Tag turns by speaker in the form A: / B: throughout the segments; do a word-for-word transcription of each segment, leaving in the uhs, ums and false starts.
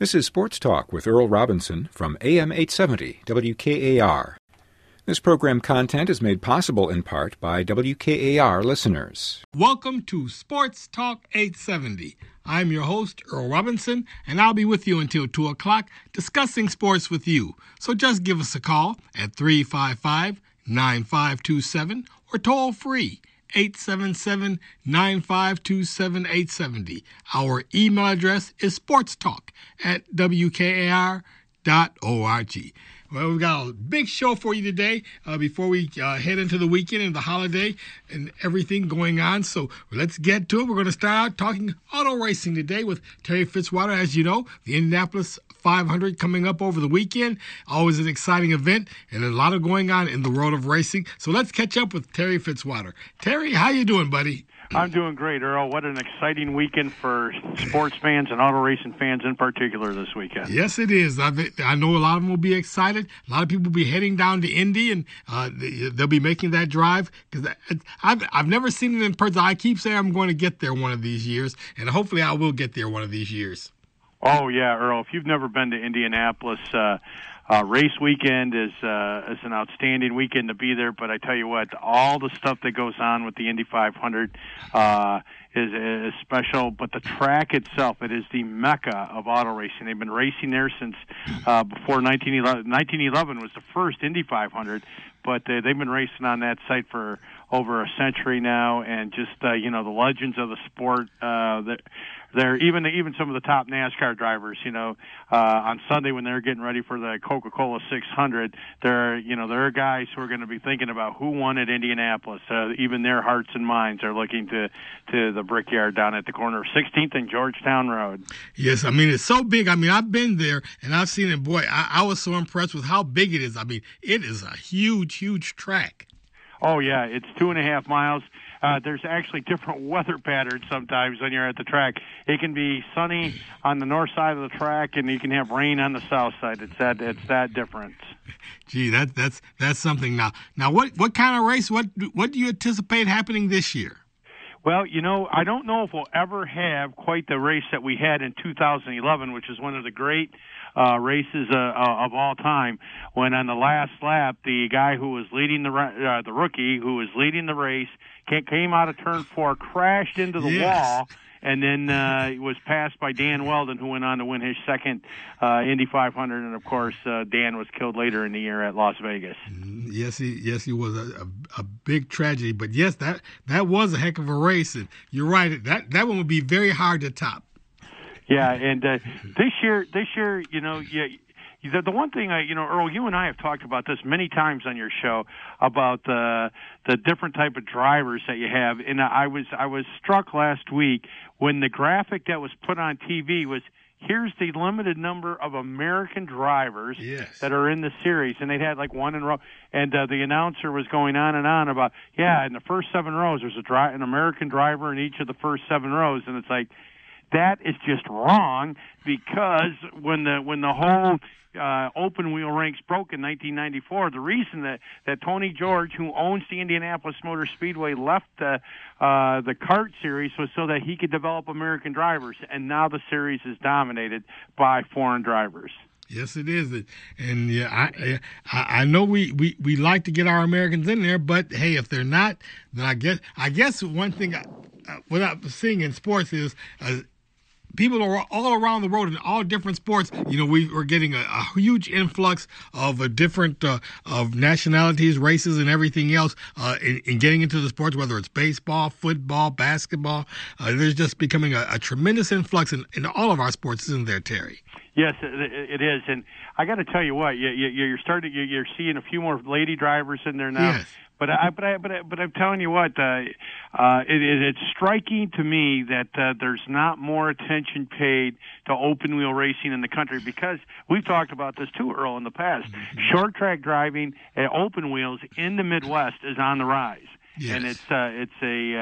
A: This is Sports Talk with Earl Robinson from A M eight seventy W K A R. This program content is made possible in part by W K A R listeners.
B: Welcome to Sports Talk eight seventy. I'm your host, Earl Robinson, and I'll be with you until two o'clock discussing sports with you. So just give us a call at three five five, nine five two seven or toll free eight seven seven, nine five two seven, eight seven zero. Our email address is sportstalk at w k a r dot org. Well, we've got a big show for you today uh, before we uh, head into the weekend and the holiday and everything going on. So let's get to it. We're going to start out talking auto racing today with Terry Fitzwater. As you know, the Indianapolis five hundred coming up over the weekend. Always an exciting event and a lot of going on in the world of racing. So let's catch up with Terry Fitzwater. Terry, how you doing, buddy?
C: I'm doing great, Earl. What an exciting weekend for sports fans and auto racing fans in particular this weekend.
B: Yes, it is. I, I know a lot of them will be excited. A lot of people will be heading down to Indy, and uh, they'll be making that drive. Because I've, I've never seen it in person. I keep saying I'm going to get there one of these years, and hopefully I will get there one of these years.
C: Oh, yeah, Earl. If you've never been to Indianapolis, uh, uh, race weekend is uh, is an outstanding weekend to be there. But I tell you what, all the stuff that goes on with the Indy five hundred uh, is, is special. But the track itself, it is the mecca of auto racing. They've been racing there since uh, before nineteen eleven. nineteen eleven was the first Indy five hundred, but uh, they've been racing on that site for over a century now. And just uh, you know, the legends of the sport. Uh, that They're even even some of the top NASCAR drivers, you know, uh, on Sunday when they're getting ready for the Coca-Cola six hundred, there, you know, there are guys who are going to be thinking about who won at Indianapolis. Uh, even their hearts and minds are looking to to the Brickyard down at the corner of sixteenth and Georgetown Road.
B: Yes, I mean, it's so big. I mean, I've been there and I've seen it. Boy, I, I was so impressed with how big it is. I mean, it is a huge, huge track.
C: Oh, yeah, it's two and a half miles. Uh, there's actually different weather patterns sometimes when you're at the track. It can be sunny on the north side of the track, and you can have rain on the south side. It's that it's that difference.
B: Gee, that that's that's something. Now, now, what what kind of race? What what do you anticipate happening this year?
C: Well, you know, I don't know if we'll ever have quite the race that we had in two thousand eleven, which is one of the great uh, races uh, uh, of all time, when on the last lap, the guy who was leading the uh, the rookie who was leading the race came out of turn four, crashed into the
B: yes.
C: wall, and then uh, was passed by Dan Weldon, who went on to win his second uh, Indy five hundred. And, of course, uh, Dan was killed later in the year at Las Vegas.
B: Yes, he yes he was a, a, a big tragedy. But, yes, that that was a heck of a race. And you're right. That, that one would be very hard to top.
C: Yeah, and uh, this year, this year, you know, yeah, The, the one thing, I, you know, Earl, you and I have talked about this many times on your show about the the different type of drivers that you have, and I was I was struck last week when the graphic that was put on T V was, here's the limited number of American drivers
B: yes.
C: that are in the series, and they had like one in a row, and uh, the announcer was going on and on about, yeah, in the first seven rows there's a dri- an American driver in each of the first seven rows, and it's like, that is just wrong, because when the when the whole uh, open wheel ranks broke in nineteen ninety-four, the reason that, that Tony George, who owns the Indianapolis Motor Speedway, left the uh, the kart series was so that he could develop American drivers, and now the series is dominated by foreign drivers.
B: Yes, it is, and yeah, I I, I know we, we, we like to get our Americans in there, but hey, if they're not, then I guess I guess one thing I, uh, what I'm seeing in sports is. Uh, People are all around the world in all different sports. You know, we are getting a, a huge influx of a different uh, of nationalities, races, and everything else uh, in, in getting into the sports, whether it's baseball, football, basketball. Uh, there's just becoming a, a tremendous influx in, in all of our sports, isn't there, Terry?
C: Yes, it, it is, and I got to tell you what, you, you, you're starting, you're seeing a few more lady drivers in there now.
B: Yes.
C: But I, but I, but I, but I'm telling you what, uh, uh, it, it, it's striking to me that uh, there's not more attention paid to open wheel racing in the country, because we've talked about this too, Earl, in the past. Mm-hmm. Short track driving at open wheels in the Midwest is on the rise.
B: Yes.
C: And it's uh, it's a uh,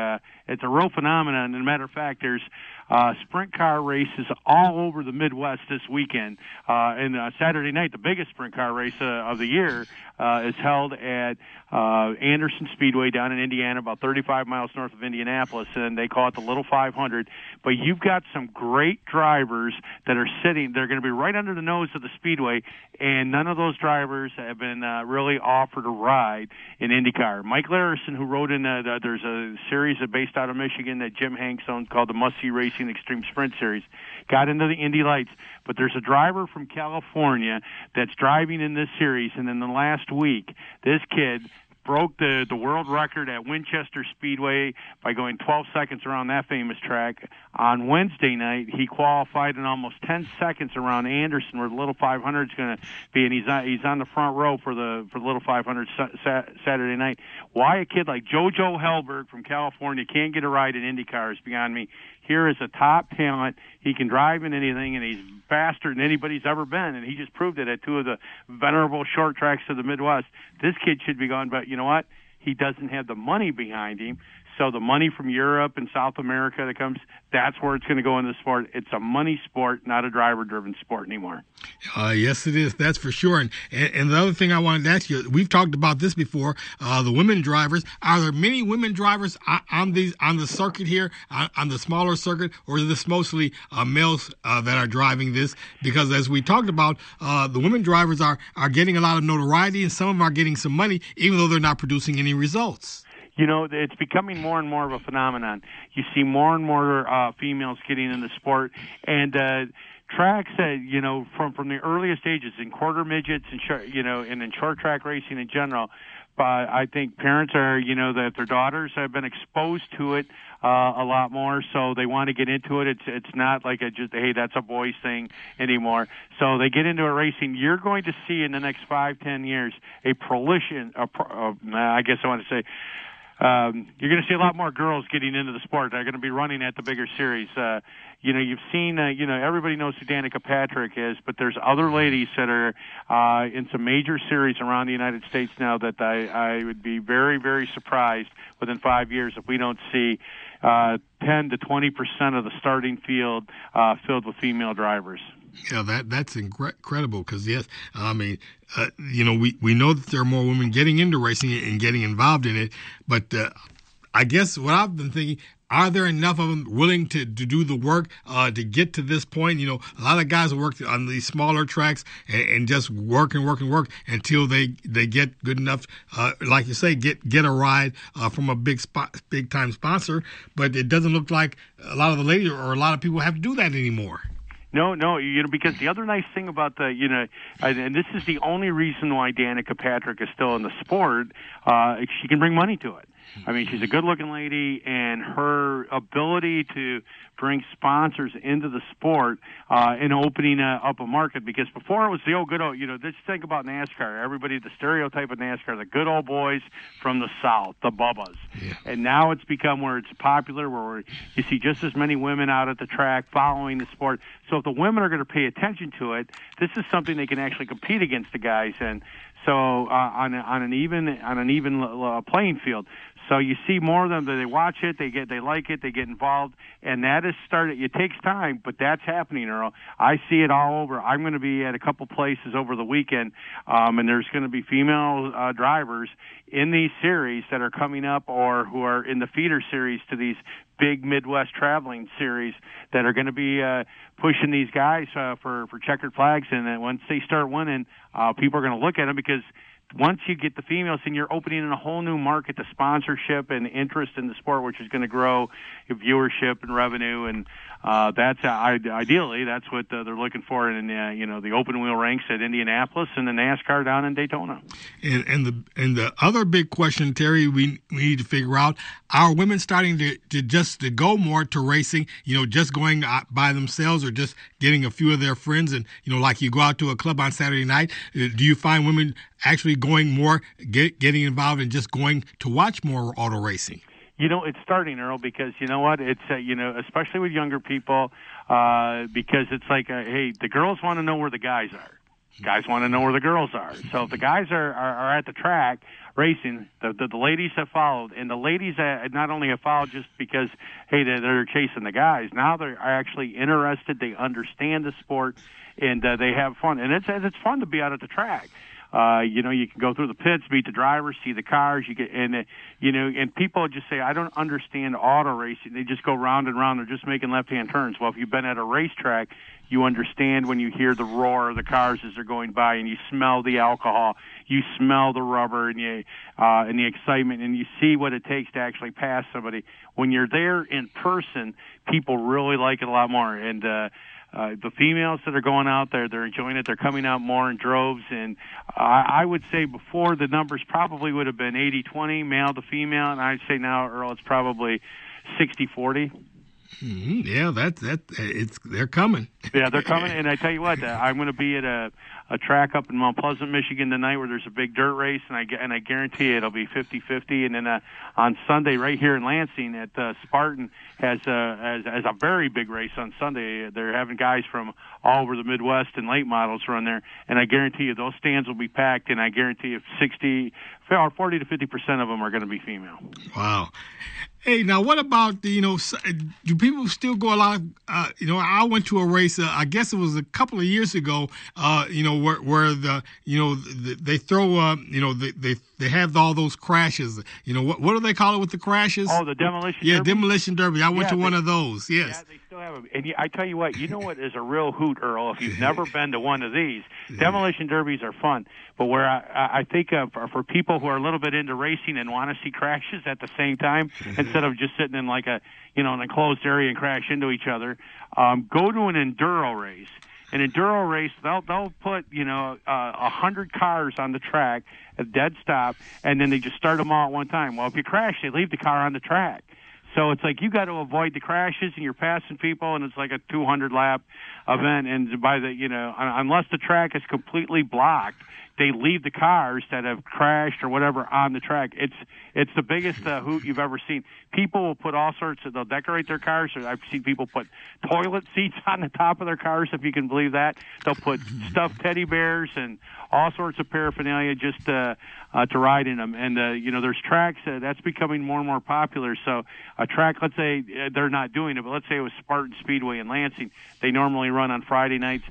C: it's a real phenomenon. And a matter of fact, there's uh, sprint car races all over the Midwest this weekend. Uh, and uh, Saturday night, the biggest sprint car race uh, of the year uh, is held at uh, Anderson Speedway down in Indiana, about thirty-five miles north of Indianapolis, and they call it the Little five hundred. But you've got some great drivers that are sitting. They're going to be right under the nose of the Speedway, and none of those drivers have been uh, really offered a ride in IndyCar. Mike Larison, who rode in uh, the, there's a series based out of Michigan that Jim Hanks owns called the Must See Racing Extreme Sprint Series, got into the Indy Lights. But there's a driver from California that's driving in this series, and in the last week, this kid broke the, the world record at Winchester Speedway by going twelve seconds around that famous track. On Wednesday night, he qualified in almost ten seconds around Anderson, where the Little five hundred is going to be, and he's on, he's on the front row for the for the Little five hundred sa- Saturday night. Why a kid like JoJo Hellberg from California can't get a ride in IndyCar is beyond me. Here is a top talent. He can drive in anything, and he's faster than anybody's ever been, and he just proved it at two of the venerable short tracks of the Midwest. This kid should be gone, but you know what? He doesn't have the money behind him. So the money from Europe and South America that comes, that's where it's going to go in the sport. It's a money sport, not a driver-driven sport anymore.
B: Uh, yes, it is. That's for sure. And, and and the other thing I wanted to ask you, we've talked about this before. Uh, the women drivers. Are there many women drivers on these on the circuit here, on, on the smaller circuit, or is this mostly uh, males uh, that are driving this? Because as we talked about, uh, the women drivers are are getting a lot of notoriety, and some of them are getting some money, even though they're not producing any results.
C: You know, it's becoming more and more of a phenomenon. You see more and more uh, females getting in the sport, and uh, tracks that, you know, from from the earliest ages in quarter midgets and short, you know, and in short track racing in general. But I think parents are, you know, that their daughters have been exposed to it uh, a lot more, so they want to get into it. It's it's not like a just, hey, that's a boys thing anymore. So they get into a racing. You're going to see in the next five, ten years a proliferation. A pro, uh, I guess I want to say. Um, you're going to see a lot more girls getting into the sport. They're going to be running at the bigger series. Uh, you know, you've seen, uh, you know, everybody knows who Danica Patrick is, but there's other ladies that are uh, in some major series around the United States now that I, I would be very, very surprised within five years if we don't see uh, ten to twenty percent of the starting field uh, filled with female drivers.
B: Yeah, that that's incredible because, yes, I mean, uh, you know, we, we know that there are more women getting into racing and getting involved in it, but uh, I guess what I've been thinking, are there enough of them willing to, to do the work uh, to get to this point? You know, a lot of guys work on these smaller tracks and, and just work and work and work until they, they get good enough, uh, like you say, get get a ride uh, from a big spot, big time sponsor. But it doesn't look like a lot of the ladies or a lot of people have to do that anymore.
C: No, no, you know, because the other nice thing about the, you know, and this is the only reason why Danica Patrick is still in the sport, uh, she can bring money to it. I mean, she's a good-looking lady, and her ability to bring sponsors into the sport uh, and opening uh, up a market, because before it was the old good old, you know, just think about NASCAR. Everybody, the stereotype of NASCAR, the good old boys from the South, the Bubbas. Yeah. And now it's become where it's popular, where you see just as many women out at the track following the sport. So if the women are going to pay attention to it, this is something they can actually compete against the guys in. So uh, on a, on an even on an even uh, playing field. So you see more of them that they watch it, they get, they like it, they get involved, and that is started. It takes time, but that's happening, Earl. I see it all over. I'm going to be at a couple places over the weekend, um, and there's going to be female uh, drivers in these series that are coming up, or who are in the feeder series to these big Midwest traveling series that are going to be uh, pushing these guys uh, for for checkered flags. And then once they start winning, uh, people are going to look at them, because once you get the females in, you're opening in a whole new market to sponsorship and interest in the sport, which is going to grow viewership and revenue. And uh, that's uh, ideally that's what uh, they're looking for in uh, you know the open wheel ranks at Indianapolis and the NASCAR down in Daytona.
B: And, and the and the other big question, Terry, we we need to figure out: are women starting to, to just to go more to racing? You know, just going out by themselves, or just getting a few of their friends, and you know, like you go out to a club on Saturday night. Do you find women actually going more, get, getting involved and just going to watch more auto racing?
C: You know, it's starting, Earl, because you know what? It's, uh, you know, especially with younger people, uh, because it's like, uh, hey, the girls want to know where the guys are. Guys want to know where the girls are. So if the guys are, are, are at the track racing, the, the, the ladies have followed. And the ladies have not only have followed just because, hey, they're, they're chasing the guys. Now they're actually interested. They understand the sport, and uh, they have fun. And it's it's fun to be out at the track. Uh, you know, you can go through the pits, meet the drivers, see the cars. You get, and uh, you know, and people just say, "I don't understand auto racing." They just go round and round. They're just making left-hand turns. Well, if you've been at a racetrack, you understand when you hear the roar of the cars as they're going by, and you smell the alcohol, you smell the rubber, and you uh, and the excitement, and you see what it takes to actually pass somebody. When you're there in person, people really like it a lot more, and. Uh, Uh, the females that are going out there, they're enjoying it. They're coming out more in droves. And uh, I would say before the numbers probably would have been eighty twenty, male to female. And I'd say now, Earl, it's probably sixty forty.
B: Mm-hmm. Yeah, that that it's they're coming.
C: Yeah, they're coming. And I tell you what, uh, I'm going to be at a, a track up in Mount Pleasant, Michigan tonight where there's a big dirt race, and I and I guarantee you it'll be fifty fifty. And then uh, on Sunday, right here in Lansing at uh, Spartan has a has, has a very big race on Sunday. They're having guys from all over the Midwest and late models run there, and I guarantee you those stands will be packed. And I guarantee you sixty or forty to fifty percent of them are going to be female.
B: Wow. Hey, now what about the, you know, do people still go a lot of, uh, you know, I went to a race, uh, I guess it was a couple of years ago, uh, you know, where, where the, you know, the, they throw, uh, you know, they, they, they have all those crashes, you know, what, what do they call it with the crashes?
C: Oh, the demolition
B: yeah,
C: derby?
B: demolition derby. I went
C: yeah,
B: to
C: they,
B: one of those, yes.
C: Yeah, they still have them. And I tell you what, you know what is a real hoot, Earl, if you've never been to one of these, demolition derbies are fun. But where I, I think uh, for, for people who are a little bit into racing and want to see crashes at the same time, instead of just sitting in like a, you know, an enclosed area and crash into each other, um, go to an enduro race. An enduro race, they'll they'll put, you know, a uh, hundred cars on the track, a dead stop, and then they just start them all at one time. Well, if you crash, they leave the car on the track. So it's like you got to avoid the crashes, and you're passing people, and it's like a two hundred lap event. And by the, you know, unless the track is completely blocked, they leave the cars that have crashed or whatever on the track. It's it's the biggest uh, hoot you've ever seen. People will put all sorts of, they'll decorate their cars. I've seen people put toilet seats on the top of their cars, if you can believe that. They'll put stuffed teddy bears and all sorts of paraphernalia just uh, uh, to ride in them. And, uh, you know, there's tracks, uh, that's becoming more and more popular. So a track, let's say uh, they're not doing it, but let's say it was Spartan Speedway in Lansing. They normally run on Friday nights.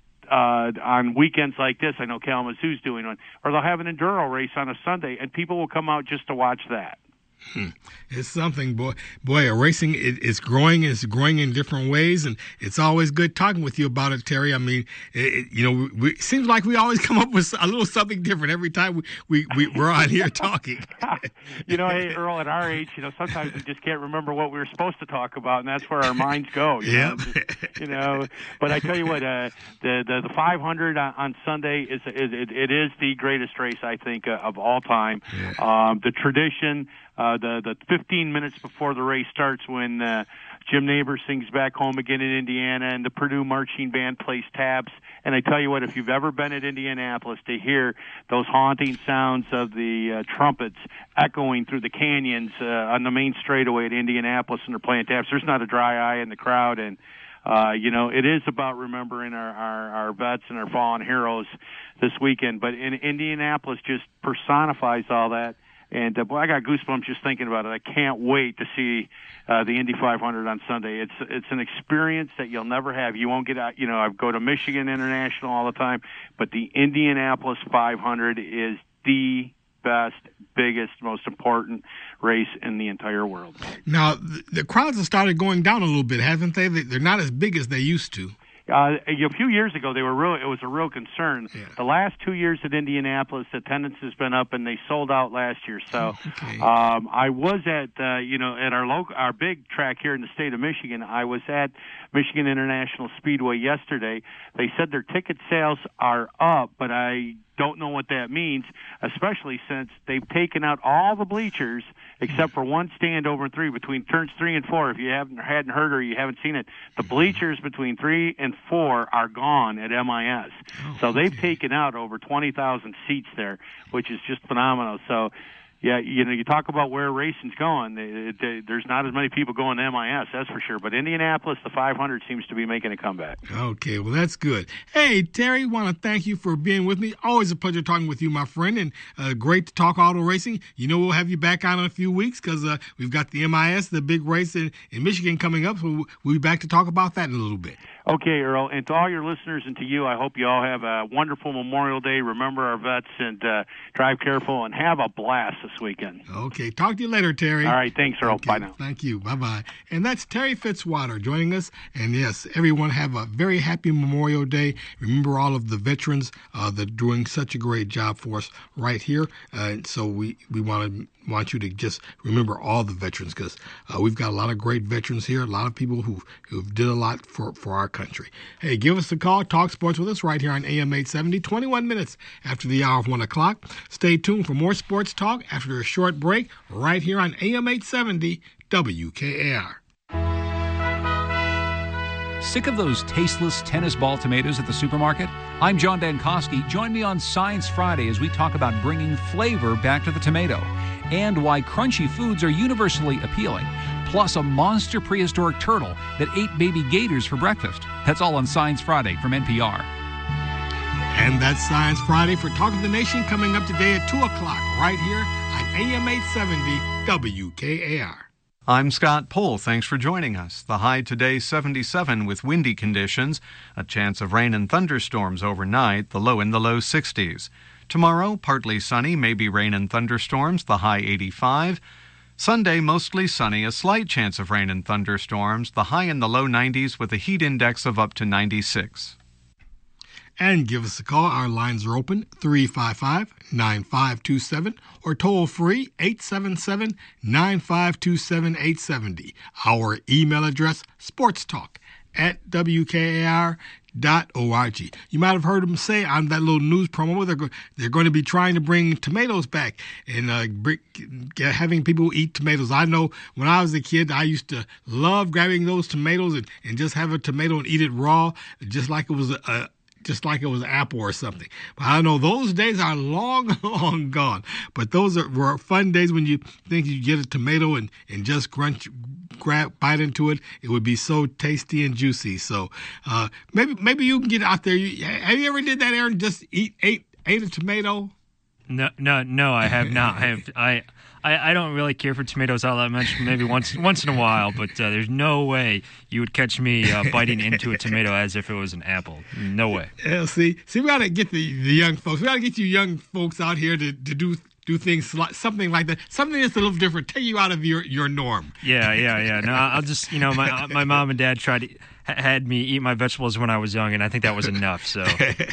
C: Uh, on weekends like this, I know Kalamazoo's doing one, or they'll have an enduro race on a Sunday, and people will come out just to watch that.
B: Hmm. It's something, boy. Boy, racing it, it's growing. It's growing in different ways, and it's always good talking with you about it, Terry. I mean, it, it, you know, we, it seems like we always come up with a little something different every time we, we, we we're on here talking.
C: You know, hey, Earl, at our age, you know, sometimes we just can't remember what we were supposed to talk about, and that's where our minds go. You
B: yeah.
C: know? Just, you know, but I tell you what, uh, the, the the five hundred on, on Sunday is, is it, it is the greatest race I think uh, of all time. Yeah. Um, the tradition. Uh, the the fifteen minutes before the race starts, when uh, Jim Neighbors sings "Back Home Again" in Indiana, and the Purdue Marching Band plays taps. And I tell you what, if you've ever been at Indianapolis, to hear those haunting sounds of the uh, trumpets echoing through the canyons uh, on the main straightaway at Indianapolis, and they're playing taps, there's not a dry eye in the crowd. And uh, you know, it is about remembering our, our our vets and our fallen heroes this weekend. But in Indianapolis, just personifies all that. And, uh, boy, I got goosebumps just thinking about it. I can't wait to see uh, the Indy five hundred on Sunday. It's it's an experience that you'll never have. You won't get out. You know, I go to Michigan International all the time, but the Indianapolis five hundred is the best, biggest, most important race in the entire world.
B: Now, the crowds have started going down a little bit, haven't they? They're not as big as they used to.
C: Uh, a few years ago, they were real. It was a real concern.
B: Yeah.
C: The last two years at Indianapolis, attendance has been up, and they sold out last year. So,
B: okay.
C: um, I was at uh, you know at our local, our big track here in the state of Michigan. I was at Michigan International Speedway yesterday. They said their ticket sales are up, but I don't know what that means, especially since they've taken out all the bleachers except for one stand over three between turns three and four. If you haven't hadn't heard or you haven't seen it, the bleachers between three and four are gone at M I S. Oh, so they've okay. taken out over twenty thousand seats there, which is just phenomenal. So, yeah, you know, you talk about where racing's going. It, it, there's not as many people going to M I S, that's for sure. But Indianapolis, the five hundred seems to be making a comeback.
B: Okay, well, that's good. Hey, Terry, want to thank you for being with me. Always a pleasure talking with you, my friend, and uh, great to talk auto racing. You know, we'll have you back on in a few weeks because uh, we've got the M I S, the big race in, in Michigan coming up, so we'll be back to talk about that in a little bit.
C: Okay, Earl, and to all your listeners and to you, I hope you all have a wonderful Memorial Day. Remember our vets and uh, drive careful and have a blast this weekend.
B: Okay, talk to you later, Terry.
C: All right, thanks, Earl.
B: Okay,
C: bye now.
B: Thank you. Bye-bye. And that's Terry Fitzwater joining us. And yes, everyone have a very happy Memorial Day. Remember all of the veterans uh, that are doing such a great job for us right here. Uh, so we, we want to want you to just remember all the veterans because uh, we've got a lot of great veterans here, a lot of people who who've did a lot for, for our country. Hey, give us a call, talk sports with us right here on A M eight seventy, twenty-one minutes after the hour of one o'clock. Stay tuned for more sports talk after a short break right here on A M eight seventy W K A R.
D: Sick of those tasteless tennis ball tomatoes at the supermarket? I'm John Dankosky. Join me on Science Friday as we talk about bringing flavor back to the tomato and why crunchy foods are universally appealing, plus a monster prehistoric turtle that ate baby gators for breakfast. That's all on Science Friday from N P R.
B: And that's Science Friday for Talk of the Nation coming up today at two o'clock right here on A M eight seventy W K A R.
E: I'm Scott Pohl. Thanks for joining us. The high today seventy-seven with windy conditions, a chance of rain and thunderstorms overnight, the low in the low sixties. Tomorrow, partly sunny, maybe rain and thunderstorms, the high eighty-five. Sunday, mostly sunny, a slight chance of rain and thunderstorms, the high in the low nineties with a heat index of up to ninety-six.
B: And give us a call. Our lines are open, three five five, nine five two seven, or toll free, eight seven seven, nine five two seven, eight seven zero. Our email address, sportstalk at W K A R dot org. You might have heard them say on that little news promo they're, go- they're going to be trying to bring tomatoes back and uh, bring, get, having people eat tomatoes. I know when I was a kid, I used to love grabbing those tomatoes and, and just have a tomato and eat it raw, just like it was a, a just like it was an apple or something. But I know those days are long, long gone. But those are, were fun days when you think you get a tomato and, and just crunch, grab, bite into it. It would be so tasty and juicy. So uh, maybe maybe you can get out there. You, have you ever did that, Aaron? Just eat ate ate a tomato?
F: No, no, no. I have not. I have I. I, I don't really care for tomatoes all that much, maybe once once in a while, but uh, there's no way you would catch me uh, biting into a tomato as if it was an apple. No way.
B: Yeah, see, see, we got to get the, the young folks. We got to get you young folks out here to, to do do things like something like that, something that's a little different, take you out of your, your norm.
F: Yeah, yeah, yeah. No, I'll just, you know, my my mom and dad tried to had me eat my vegetables when I was young, and I think that was enough. So.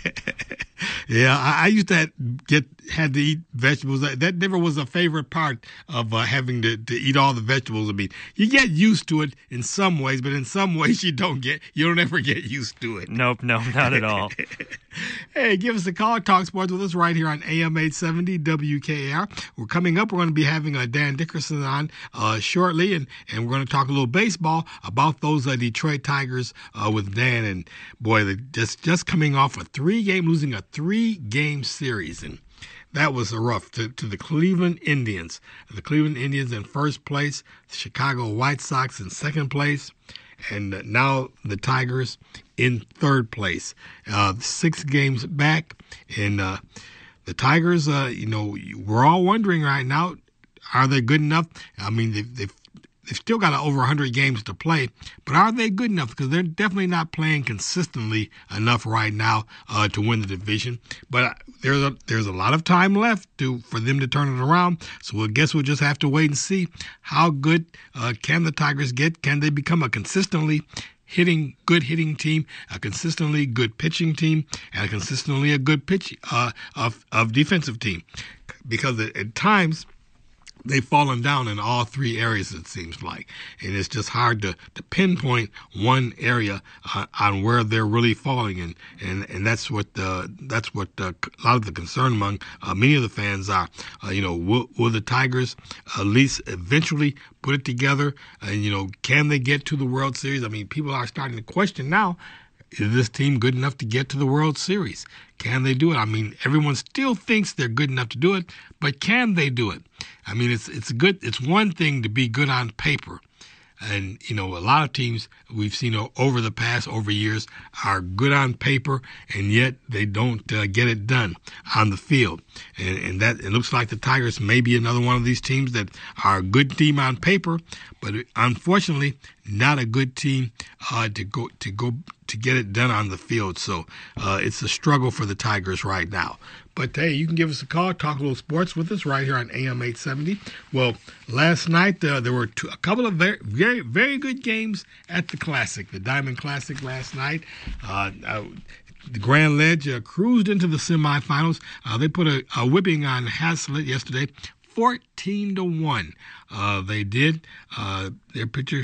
B: Yeah, I, I used to have, get had to eat vegetables. That, that never was a favorite part of uh, having to, to eat all the vegetables. I mean, you get used to it in some ways, but in some ways you don't get. You don't ever get used to it.
F: Nope, no, not at all.
B: Hey, give us a call. Talk sports with us right here on A M eight seventy W K A R. We're coming up. We're going to be having uh, Dan Dickerson on uh, shortly, and, and we're going to talk a little baseball about those uh, Detroit Tigers uh, with Dan. And boy, they're just just coming off a three game losing a three game series, and that was a rough to, to the Cleveland Indians. The Cleveland Indians in first place, the Chicago White Sox in second place, and now the Tigers in third place. Uh, six games back, and uh, the Tigers, uh, you know, we're all wondering right now, are they good enough? I mean, they've, they've They've still got over one hundred games to play, but are they good enough? Because they're definitely not playing consistently enough right now uh, to win the division. But there's a there's a lot of time left to for them to turn it around. So I guess we'll just have to wait and see how good uh, can the Tigers get. Can they become a consistently hitting, good hitting team, a consistently good pitching team, and a consistently a good pitch uh, of of defensive team? Because at, at times they've fallen down in all three areas, it seems like. And it's just hard to, to pinpoint one area uh, on where they're really falling. And, and, and that's what the, that's what uh, a lot of the concern among uh, many of the fans are. Uh, you know, will, will the Tigers at least eventually put it together? And, you know, can they get to the World Series? I mean, people are starting to question now, is this team good enough to get to the World Series? Can they do it? I mean, everyone still thinks they're good enough to do it, but can they do it? I mean, it's it's good. It's one thing to be good on paper. And, you know, a lot of teams we've seen over the past, over years, are good on paper, and yet they don't uh, get it done on the field. And, and that it looks like the Tigers may be another one of these teams that are a good team on paper, but unfortunately not a good team uh, to go to go to get it done on the field. So uh, it's a struggle for the Tigers right now. But, hey, you can give us a call, talk a little sports with us right here on A M eight seventy. Well, last night uh, there were two, a couple of very, very, very good games at the Classic, the Diamond Classic last night. Uh, uh, the Grand Ledge uh, cruised into the semifinals. Uh, they put a, a whipping on Haslett yesterday, fourteen to one. Uh, they did. Uh, their pitchers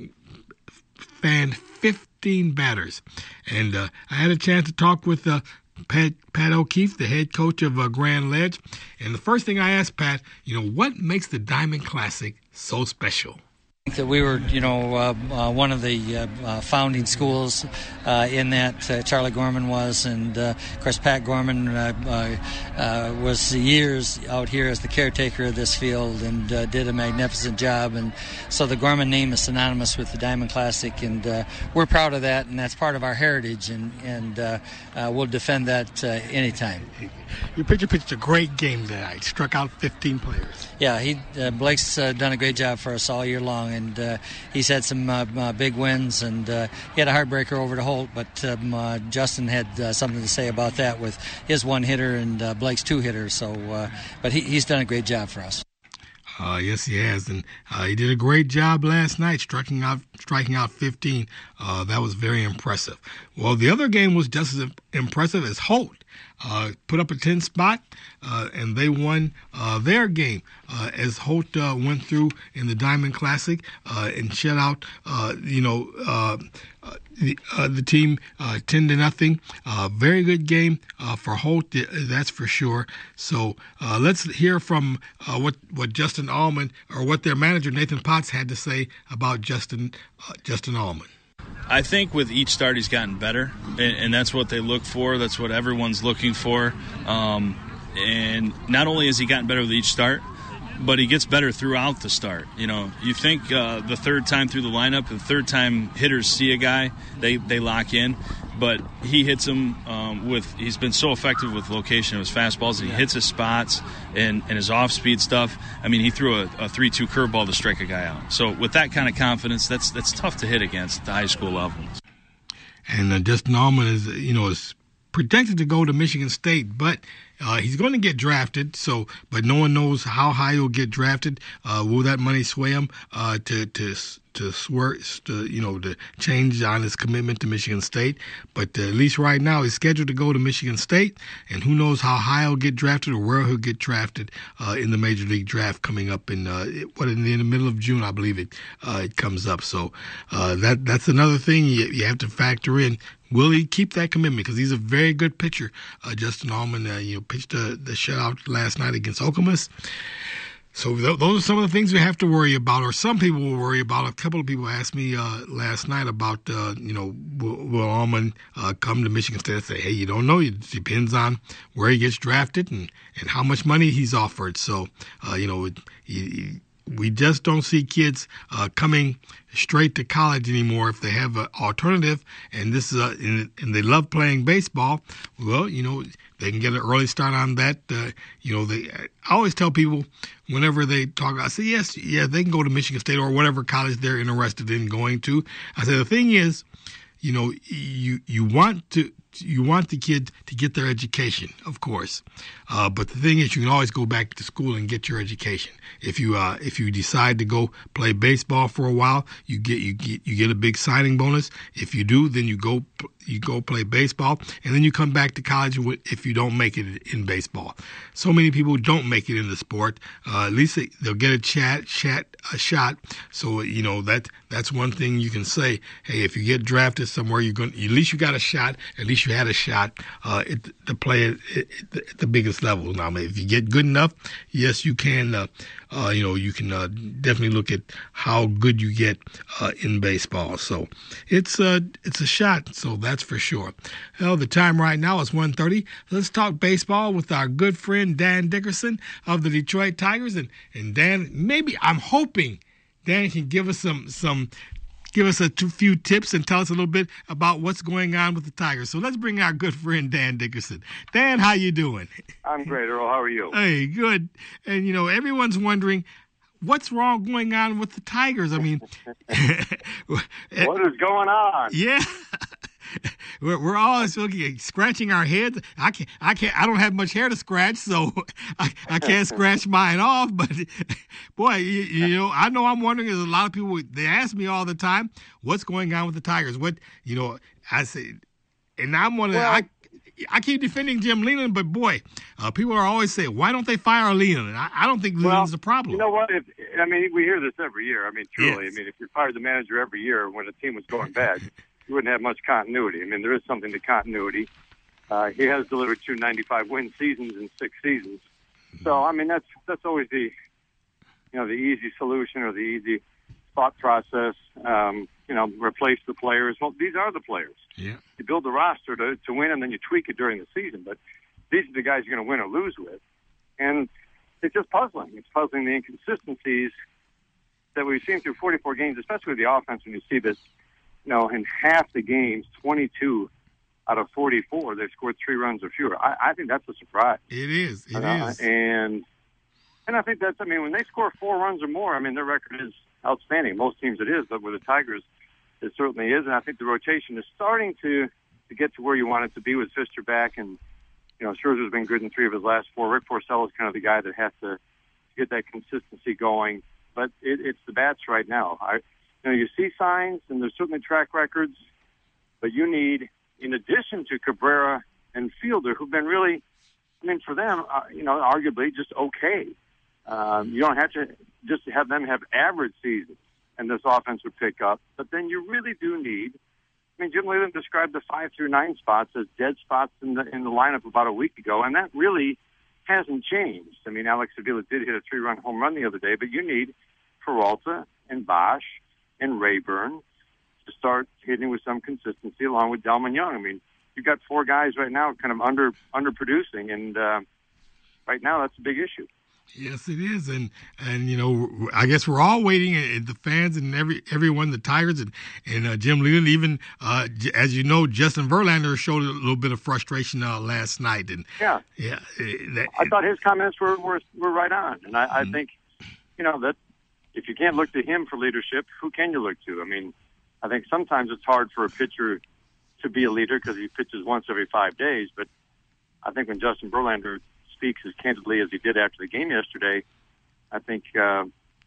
B: fanned fifteen batters. And uh, I had a chance to talk with uh, Pat, Pat O'Keefe, the head coach of uh, Grand Ledge. And the first thing I asked Pat, you know, what makes the Diamond Classic so special?
G: I think that we were, you know, uh, uh, one of the uh, uh, founding schools uh, in that uh, Charlie Gorman was, and uh, of course Pat Gorman uh, uh, uh, was years out here as the caretaker of this field and uh, did a magnificent job. And so the Gorman name is synonymous with the Diamond Classic, and uh, we're proud of that, and that's part of our heritage, and and uh, uh, we'll defend that uh, anytime.
B: Your pitcher pitched a great game tonight. Struck out fifteen players.
G: Yeah, he uh, Blake's uh, done a great job for us all year long, and uh, he's had some uh, uh, big wins, and uh, he had a heartbreaker over to Holt, but um, uh, Justin had uh, something to say about that with his one hitter and uh, Blake's two hitters. So, uh, but he, he's done a great job for us.
B: Uh, yes, he has, and uh, he did a great job last night, striking out, striking out fifteen. Uh, that was very impressive. Well, the other game was just as impressive as Holt. Uh, put up a ten spot, uh, and they won uh, their game uh, as Holt uh, went through in the Diamond Classic uh, and shut out, uh, you know, uh, uh, the, uh, the team uh, ten to nothing. Uh, very good game uh, for Holt, that's for sure. So uh, let's hear from uh, what what Justin Allman, or what their manager Nathan Potts had to say about Justin uh, Justin Allman.
H: I think with each start he's gotten better, and, and that's what they look for. That's what everyone's looking for. Um, and not only has he gotten better with each start, but he gets better throughout the start. You know, you think uh, the third time through the lineup, the third time hitters see a guy, they, they lock in. But he hits them um, with – he's been so effective with location of his fastballs. And he hits his spots and, and his off-speed stuff. I mean, he threw a, a three two curveball to strike a guy out. So with that kind of confidence, that's that's tough to hit against at the high school level.
B: And uh, Justin Allman is, you know, is projected to go to Michigan State, but uh, he's going to get drafted. So, but no one knows how high he'll get drafted. Uh, will that money sway him uh, to to to swear, to, you know, to change on his commitment to Michigan State? But uh, at least right now, he's scheduled to go to Michigan State, and who knows how high he'll get drafted or where he'll get drafted uh, in the Major League Draft coming up in uh, what in the, in the middle of June, I believe it uh, it comes up. So uh, that that's another thing you, you have to factor in. Will he keep that commitment? Because he's a very good pitcher. Uh, Justin Allman, uh, you know, pitched the, the shutout last night against Okemos. So th- those are some of the things we have to worry about, or some people will worry about. A couple of people asked me uh, last night about, uh, you know, will, will Allman uh, come to Michigan State and say, hey, you don't know. It depends on where he gets drafted and, and how much money he's offered. So, uh, you know, it, he, we just don't see kids uh, coming straight to college anymore if they have an alternative, and this is a, and, and they love playing baseball. Well, you know, they can get an early start on that. Uh, you know, they. I always tell people whenever they talk, I say, yes, yeah, they can go to Michigan State or whatever college they're interested in going to. I say the thing is, you know, you you want to. You want the kid to get their education, of course, uh, but the thing is, you can always go back to school and get your education. If you uh, if you decide to go play baseball for a while, you get you get you get a big signing bonus. If you do, then you go you go play baseball, and then you come back to college if you don't make it in baseball. So many people don't make it in the sport. Uh, at least they, they'll get a chat, chat, a shot. So you know that that's one thing you can say. Hey, if you get drafted somewhere, you're going at least you got a shot. At least least you had a shot uh, at, to play at, at, at the biggest level. Now, I mean, if you get good enough, yes, you can. Uh, uh, you know, you can uh, definitely look at how good you get uh, in baseball. So it's uh, it's a shot. So that's for sure. Well, the time right now is one thirty. Let's talk baseball with our good friend Dan Dickerson of the Detroit Tigers. And and Dan, maybe I'm hoping Dan can give us some some. Give us a two, few tips and tell us a little bit about what's going on with the Tigers. So let's bring our good friend Dan Dickerson. Dan, how you doing?
I: I'm great, Earl. How are you?
B: Hey, good. And, you know, everyone's wondering, what's wrong going on with the Tigers? I mean,
I: what is going on?
B: Yeah. We're, we're always looking, scratching our heads. I can't, I can't, I don't have much hair to scratch, so I, I can't scratch mine off. But boy, you, you know, I know I'm wondering. There's a lot of people. They ask me all the time, "What's going on with the Tigers?" What, you know, I say, and I'm one of well, I, I keep defending Jim Leyland, but boy, uh, people are always saying, "Why don't they fire Leyland?" And I, I don't think Leyland's
I: well,
B: the problem.
I: You know what? If, I mean, we hear this every year. I mean, truly.
B: Yes.
I: I mean, if you fired the manager every year when a team was going bad, you wouldn't have much continuity. I mean, there is something to continuity. Uh, he has delivered two ninety-five win seasons in six seasons. So, I mean, that's that's always the, you know, the easy solution or the easy thought process. Um, you know, replace the players. Well, these are the players.
B: Yeah.
I: You build the roster to, to win, and then you tweak it during the season. But these are the guys you're going to win or lose with. And it's just puzzling. It's puzzling the inconsistencies that we've seen through forty-four games, especially with the offense when you see this. You know, in half the games, twenty-two out of forty-four, they've scored three runs or fewer. I, I think that's a surprise.
B: It is. It
I: uh,
B: is.
I: And and I think that's, I mean, when they score four runs or more, I mean, their record is outstanding. Most teams it is, but with the Tigers, it certainly is. And I think the rotation is starting to, to get to where you want it to be with Fister back. And, you know, Scherzer's been good in three of his last four. Rick Porcello is kind of the guy that has to get that consistency going. But it, it's the bats right now. I You know, you see signs, and there's certainly track records, but you need, in addition to Cabrera and Fielder, who've been really, I mean, for them, uh, you know, arguably just okay. Um, you don't have to just have them have average seasons, and this offense would pick up. But then you really do need, I mean, Jim Leyland described the five through nine spots as dead spots in the in the lineup about a week ago, and that really hasn't changed. I mean, Alex Avila did hit a three-run home run the other day, but you need Peralta and Bosch and Rayburn to start hitting with some consistency along with Delman Young. I mean, you've got four guys right now kind of under underproducing, and uh, right now that's a big issue.
B: Yes, it is, and and you know, I guess we're all waiting, and the fans and every everyone, the Tigers and and uh, Jim Leyland, even uh, as you know, Justin Verlander showed a little bit of frustration uh, last night, and
I: yeah,
B: yeah, that,
I: I thought his comments were were, were right on, and I, mm-hmm. I think, you know, that if you can't look to him for leadership, who can you look to? I mean, I think sometimes it's hard for a pitcher to be a leader because he pitches once every five days, but I think when Justin Verlander speaks as candidly as he did after the game yesterday, I think, uh,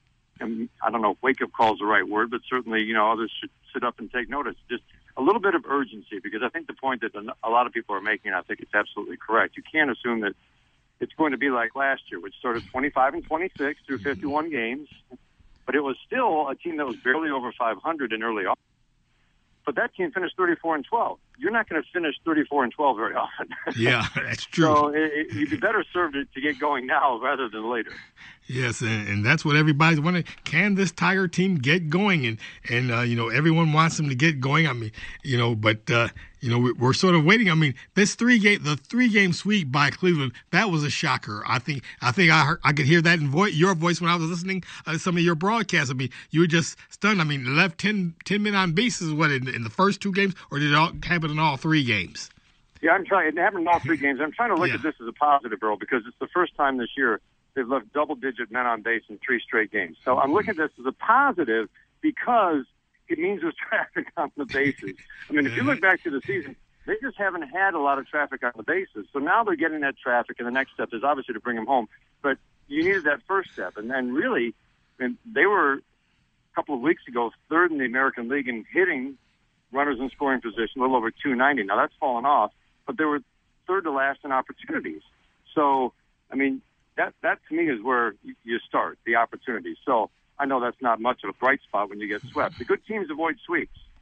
I: I don't know if wake-up call is the right word, but certainly, you know, others should sit up and take notice. Just a little bit of urgency, because I think the point that a lot of people are making, I think it's absolutely correct. You can't assume that it's going to be like last year, which started twenty-five and twenty-six through fifty-one games, but it was still a team that was barely over five hundred in early on. But that team finished thirty-four and twelve. You're not going to finish thirty-four and twelve very often.
B: Yeah, that's true.
I: So it, it, you'd be better served to, to get going now rather than later.
B: Yes, and, and that's what everybody's wondering. Can this Tiger team get going? And, and uh, you know, everyone wants them to get going. I mean, you know, but, uh, you know, we're sort of waiting. I mean, this three-game, the three-game sweep by Cleveland, that was a shocker. I think I think I heard, I could hear that in vo- your voice when I was listening to some of your broadcasts. I mean, you were just stunned. I mean, left ten, ten men on bases, what, in, in the first two games, or did it all happen in all three games?
I: Yeah, I'm trying. It happened in all three games. I'm trying to look
B: yeah.
I: at this as a positive, Earl, because it's the first time this year they've left double-digit men on base in three straight games. So I'm looking at this as a positive because it means there's traffic on the bases. I mean, if you look back to the season, they just haven't had a lot of traffic on the bases. So now they're getting that traffic, and the next step is obviously to bring them home. But you needed that first step. And then really, I mean, they were a couple of weeks ago third in the American League in hitting runners in scoring position, a little over two ninety. Now that's fallen off, but they were third to last in opportunities. So, I mean, that that to me is where you start, the opportunities. So I know that's not much of a bright spot when you get swept. The good teams avoid sweeps.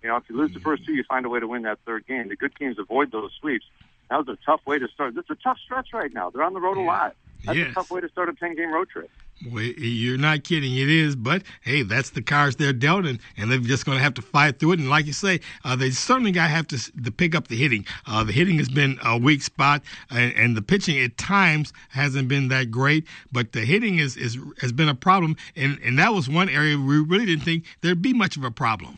I: You know, if you lose the first two, you find a way to win that third game. The good teams avoid those sweeps. That was a tough way to start. It's a tough stretch right now. They're on the road a lot. That's
B: Yes.
I: a tough way to start a ten-game road trip.
B: Well, you're not kidding. It is, but hey, that's the cards they're dealt, and, and they're just going to have to fight through it. And like you say, uh, they certainly got to have to, to pick up the hitting. Uh, the hitting has been a weak spot, and, and the pitching at times hasn't been that great. But the hitting is, is has been a problem, and, and that was one area we really didn't think there'd be much of a problem.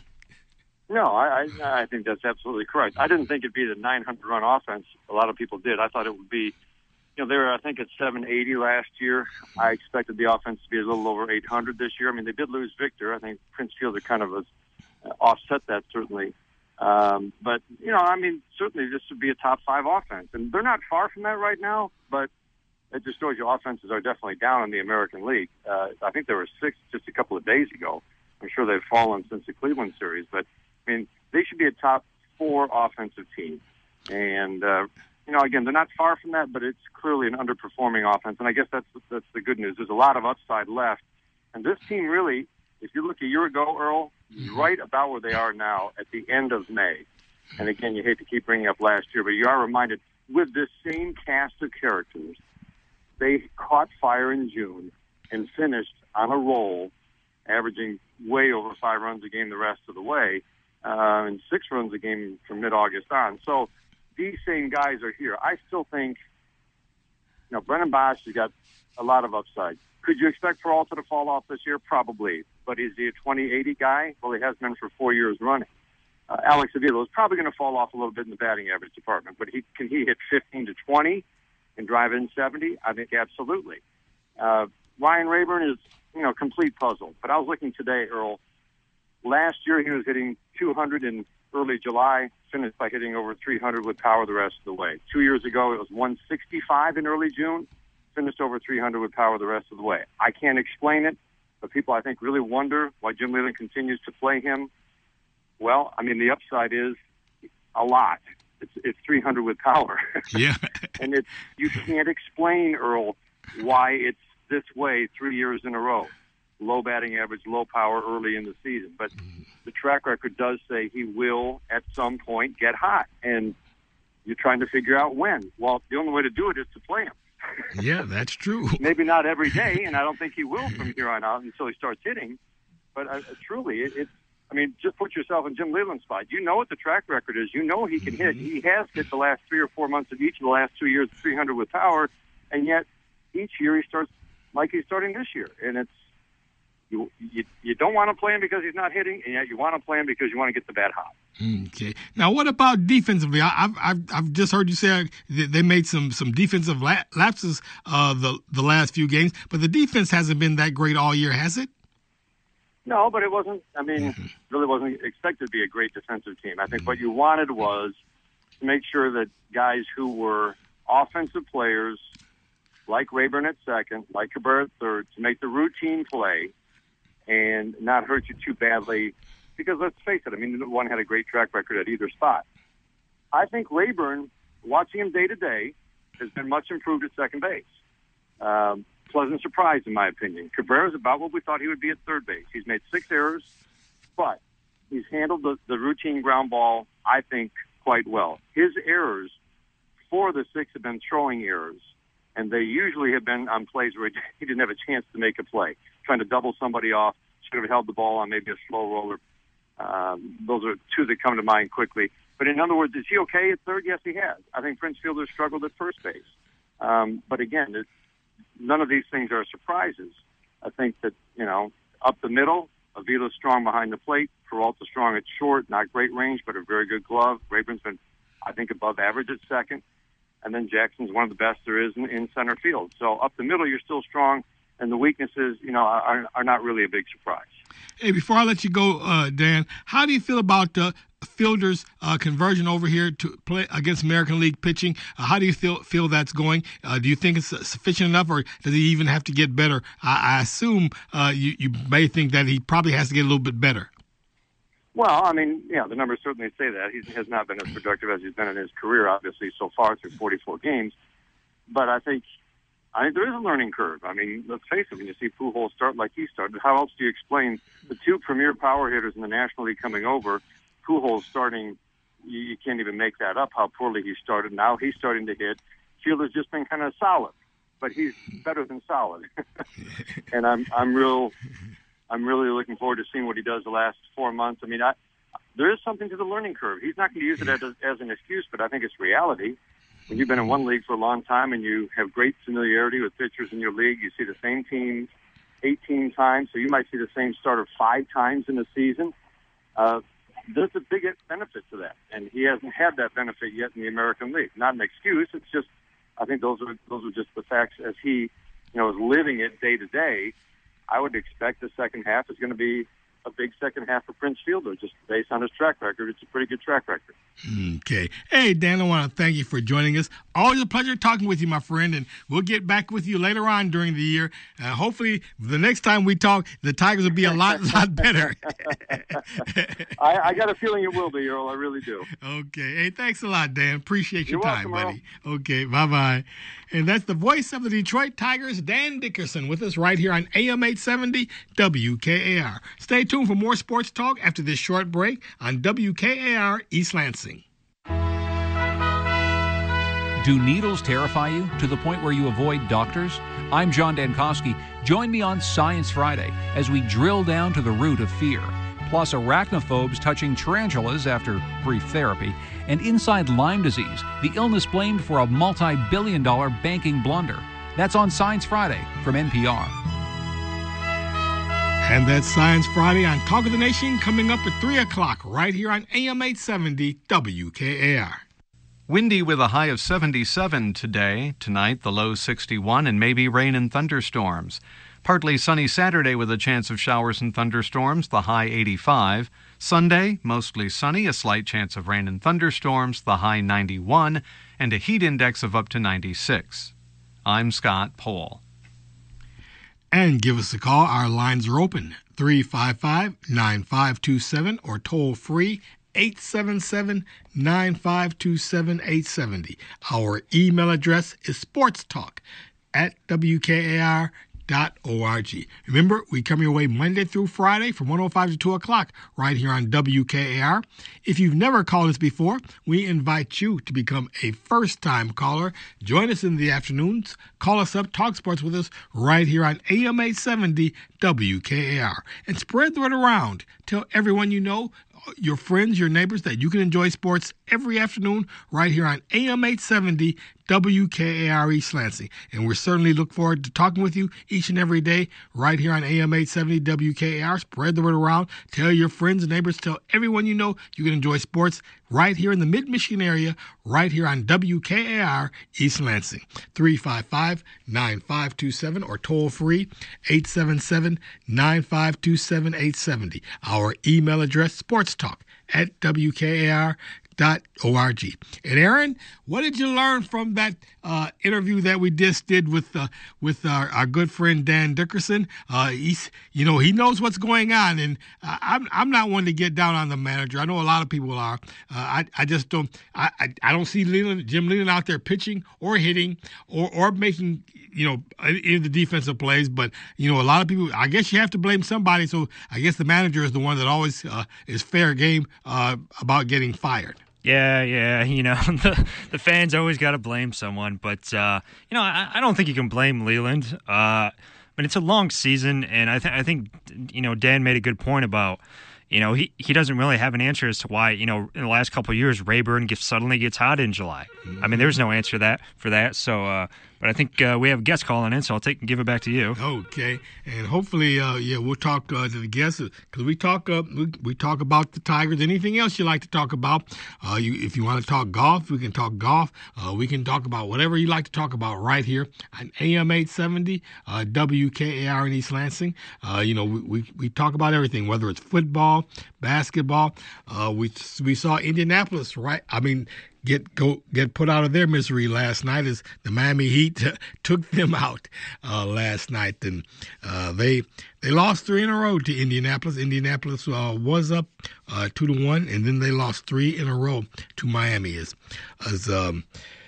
I: No, I, I, I think that's absolutely correct. I didn't think it'd be the nine hundred run offense. A lot of people did. I thought it would be. You know, they were, I think, at seven eighty last year. I expected the offense to be a little over eight hundred this year. I mean, they did lose Victor. I think Prince Fielder kind of was, uh, offset that, certainly. Um, but, you know, I mean, certainly this would be a top five offense. And they're not far from that right now, but it just shows you offenses are definitely down in the American League. Uh, I think there were six just a couple of days ago. I'm sure they've fallen since the Cleveland series. But, I mean, they should be a top four offensive team. And, uh, you know, again, they're not far from that, but it's clearly an underperforming offense. And I guess that's that's the good news. There's a lot of upside left. And this team really, if you look a year ago, Earl, is right about where they are now at the end of May. And again, you hate to keep bringing up last year, but you are reminded, with this same cast of characters, they caught fire in June and finished on a roll, averaging way over five runs a game the rest of the way, uh, and six runs a game from mid-August on. So these same guys are here. I still think, you know, Brennan Bosch has got a lot of upside. Could you expect Peralta to fall off this year? Probably. But is he a twenty eighty guy? Well, he has been for four years running. Uh, Alex Avila is probably going to fall off a little bit in the batting average department, but he can he hit fifteen to twenty and drive in seventy? I think absolutely. Uh, Ryan Rayburn is, you know, complete puzzle. But I was looking today, Earl. Last year he was hitting two hundred in early July, finished by hitting over three hundred with power the rest of the way. Two years ago, it was one sixty-five in early June, finished over three hundred with power the rest of the way. I can't explain it, but people, I think, really wonder why Jim Leyland continues to play him. Well, I mean, the upside is a lot. It's, it's three hundred with power.
B: Yeah.
I: And it's, you can't explain, Earl, why it's this way three years in a row. Low batting average, low power early in the season. But the track record does say he will, at some point, get hot. And you're trying to figure out when. Well, the only way to do it is to play him.
B: Yeah, that's true.
I: Maybe not every day, and I don't think he will from here on out until he starts hitting. But uh, truly, it, it's, I mean, just put yourself in Jim Leyland's spot. You know what the track record is. You know he can hit. He has hit the last three or four months of each of the last two years, three hundred with power, and yet each year he starts like he's starting this year. And it's, You, you you don't want to play him because he's not hitting, and yet you want to play him because you want to get the bat hot.
B: Okay. Now, what about defensively? I, I've I've I've just heard you say they made some some defensive lapses uh, the the last few games, but the defense hasn't been that great all year, has it?
I: No, but it wasn't. I mean, mm-hmm. really wasn't expected to be a great defensive team. I think mm-hmm. what you wanted was to make sure that guys who were offensive players, like Rayburn at second, like Cabrera at third, to make the routine play and not hurt you too badly, because let's face it, I mean, no one had a great track record at either spot. I think Rayburn, watching him day to day, has been much improved at second base. Um, pleasant surprise, in my opinion. Cabrera's about what we thought he would be at third base. He's made six errors, but he's handled the, the routine ground ball, I think, quite well. His errors, four of the six have been throwing errors, and they usually have been on plays where he didn't have a chance to make a play, trying to double somebody off, should have held the ball on maybe a slow roller. Um, those are two that come to mind quickly. But in other words, is he okay at third? Yes, he has. I think Prince Fielder struggled at first base. Um, but again, it, none of these things are surprises. I think that, you know, up the middle, Avila's strong behind the plate. Peralta strong at short, not great range, but a very good glove. Rayburn's been, I think, above average at second. And then Jackson's one of the best there is in, in center field. So up the middle, you're still strong, and the weaknesses, you know, are, are not really a big surprise.
B: Hey, before I let you go, uh, Dan, how do you feel about uh, Fielder's uh, conversion over here to play against American League pitching? Uh, how do you feel feel that's going? Uh, do you think it's sufficient enough, or does he even have to get better? I, I assume uh, you, you may think that he probably has to get a little bit better.
I: Well, I mean, yeah, the numbers certainly say that. He has not been as productive as he's been in his career, obviously, so far through forty-four games. But I think I think there is a learning curve. I mean, let's face it, when you see Pujols start like he started, how else do you explain the two premier power hitters in the National League coming over, Pujols starting, you, you can't even make that up, how poorly he started. Now he's starting to hit. Fielder's just been kind of solid, but he's better than solid. And I'm I'm real I'm really looking forward to seeing what he does the last four months. I mean, I, there is something to the learning curve. He's not going to use it as, as an excuse, but I think it's reality. When you've been in one league for a long time and you have great familiarity with pitchers in your league, you see the same team eighteen times, so you might see the same starter five times in a season. Uh, there's a big benefit to that, and he hasn't had that benefit yet in the American League. Not an excuse. It's just, I think those are those are just the facts as he, you know, is living it day to day. I would expect the second half is going to be a big second half for Prince Fielder, just based on his track record. It's a pretty good track record.
B: Okay. Hey, Dan, I want to thank you for joining us. Always a pleasure talking with you, my friend, and we'll get back with you later on during the year. Uh, hopefully, the next time we talk, the Tigers will be a lot, lot better.
I: I, I got a feeling it will be, Earl. I really do.
B: Okay. Hey, thanks a lot, Dan. Appreciate your
I: You're
B: time,
I: welcome,
B: buddy. Earl. Okay, bye-bye. And that's the voice of the Detroit Tigers, Dan Dickerson, with us right here on A M eight seventy W K A R. Stay tuned for more sports talk after this short break on W K A R East Lansing.
D: Do needles terrify you to the point where you avoid doctors? I'm John Dankosky. Join me on Science Friday as we drill down to the root of fear. Plus arachnophobes touching tarantulas after brief therapy, and inside Lyme disease, the illness blamed for a multi-billion dollar banking blunder. That's on Science Friday from N P R.
B: And that's Science Friday on Talk of the Nation coming up at three o'clock right here on A M eight seventy W K A R.
E: Windy with a high of seventy-seven today. Tonight, the low sixty-one and maybe rain and thunderstorms. Partly sunny Saturday with a chance of showers and thunderstorms, the high eighty-five. Sunday, mostly sunny, a slight chance of rain and thunderstorms, the high ninety-one, and a heat index of up to ninety-six. I'm Scott Pohl.
B: And give us a call. Our lines are open, three five five, nine five two seven or toll free, eight seven seven, nine five two seven, eight seven zero. Our email address is sportstalk at W K A R dot org. Remember, we come your way Monday through Friday from one oh five to two o'clock right here on W K A R. If you've never called us before, we invite you to become a first-time caller. Join us in the afternoons. Call us up, talk sports with us right here on A M eight seventy W K A R. And spread the word around. Tell everyone you know, your friends, your neighbors, that you can enjoy sports every afternoon right here on A M eight seventy W K A R East Lansing. And we certainly look forward to talking with you each and every day right here on A M eight seventy W K A R. Spread the word around. Tell your friends and neighbors. Tell everyone you know you can enjoy sports right here in the Mid-Michigan area, right here on W K A R East Lansing. three five five, nine five two seven or toll free, eight seven seven, nine five two seven, eight seven zero. Our email address, sportstalk at W K A R dot org. And Aaron, what did you learn from that uh, interview that we just did with uh, with our, our good friend Dan Dickerson? Uh, he's, you know, he knows what's going on, and uh, I'm I'm not one to get down on the manager. I know a lot of people are. Uh, I I just don't. I, I I don't see Leland, Jim Leland out there pitching or hitting or or making, you know, any of the defensive plays. But you know, a lot of people. I guess you have to blame somebody. So I guess the manager is the one that always uh, is fair game uh, about getting fired.
F: Yeah, yeah, you know, the, the fans always got to blame someone, but, uh, you know, I, I don't think you can blame Leland. Uh, but it's a long season, and I, th- I think, you know, Dan made a good point about, you know, he, he doesn't really have an answer as to why, you know, in the last couple of years, Rayburn gets, suddenly gets hot in July. Mm-hmm. I mean, there's no answer to that for that, so, uh, but I think uh, we have a guest calling in, so I'll take and give it back to you.
B: Okay, and hopefully, uh, yeah, we'll talk uh, to the guests because we talk uh, we, we talk about the Tigers. Anything else you like to talk about? Uh, you, if you want to talk golf, we can talk golf. Uh, we can talk about whatever you like to talk about right here on A M eight seventy uh, W K A R in East Lansing. Uh, you know, we, we we talk about everything, whether it's football, basketball. Uh, we we saw Indianapolis, right? I mean. Get go get put out of their misery last night as the Miami Heat uh, took them out uh, last night, and uh, they they lost three in a row to Indianapolis. Indianapolis uh, was up uh, two to one, and then they lost three in a row to Miami. As as um,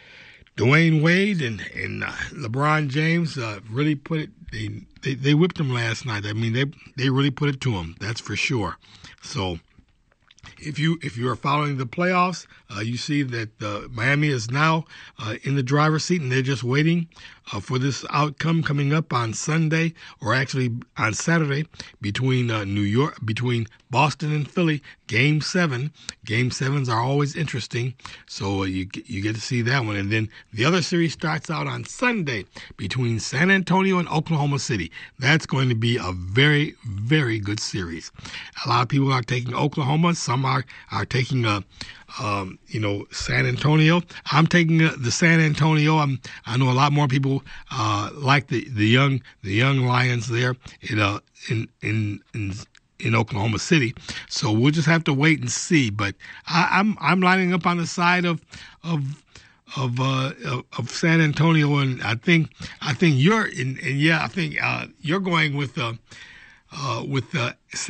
B: Dwayne Wade and and uh, LeBron James uh, really put it. They, they they whipped them last night. I mean they they really put it to them. That's for sure. So. if you if you are following the playoffs, uh, you see that uh, Miami is now uh, in the driver's seat, and they're just waiting uh, for this outcome coming up on Sunday, or actually on Saturday, between uh, New York, between Boston and Philly. Game seven. Game sevens are always interesting, so uh, you you get to see that one. And then the other series starts out on Sunday between San Antonio and Oklahoma City. That's going to be a very, very good series. A lot of people are taking Oklahoma. Some are are taking a. Um, you know, San Antonio. I'm taking uh, the San Antonio. I'm, I know a lot more people uh, like the, the young the young Lions there in uh, in in in in Oklahoma City. So we'll just have to wait and see. But I, I'm I'm lining up on the side of of of uh, of, of San Antonio, and I think I think you're in. And yeah, I think uh, you're going with uh, uh, with uh,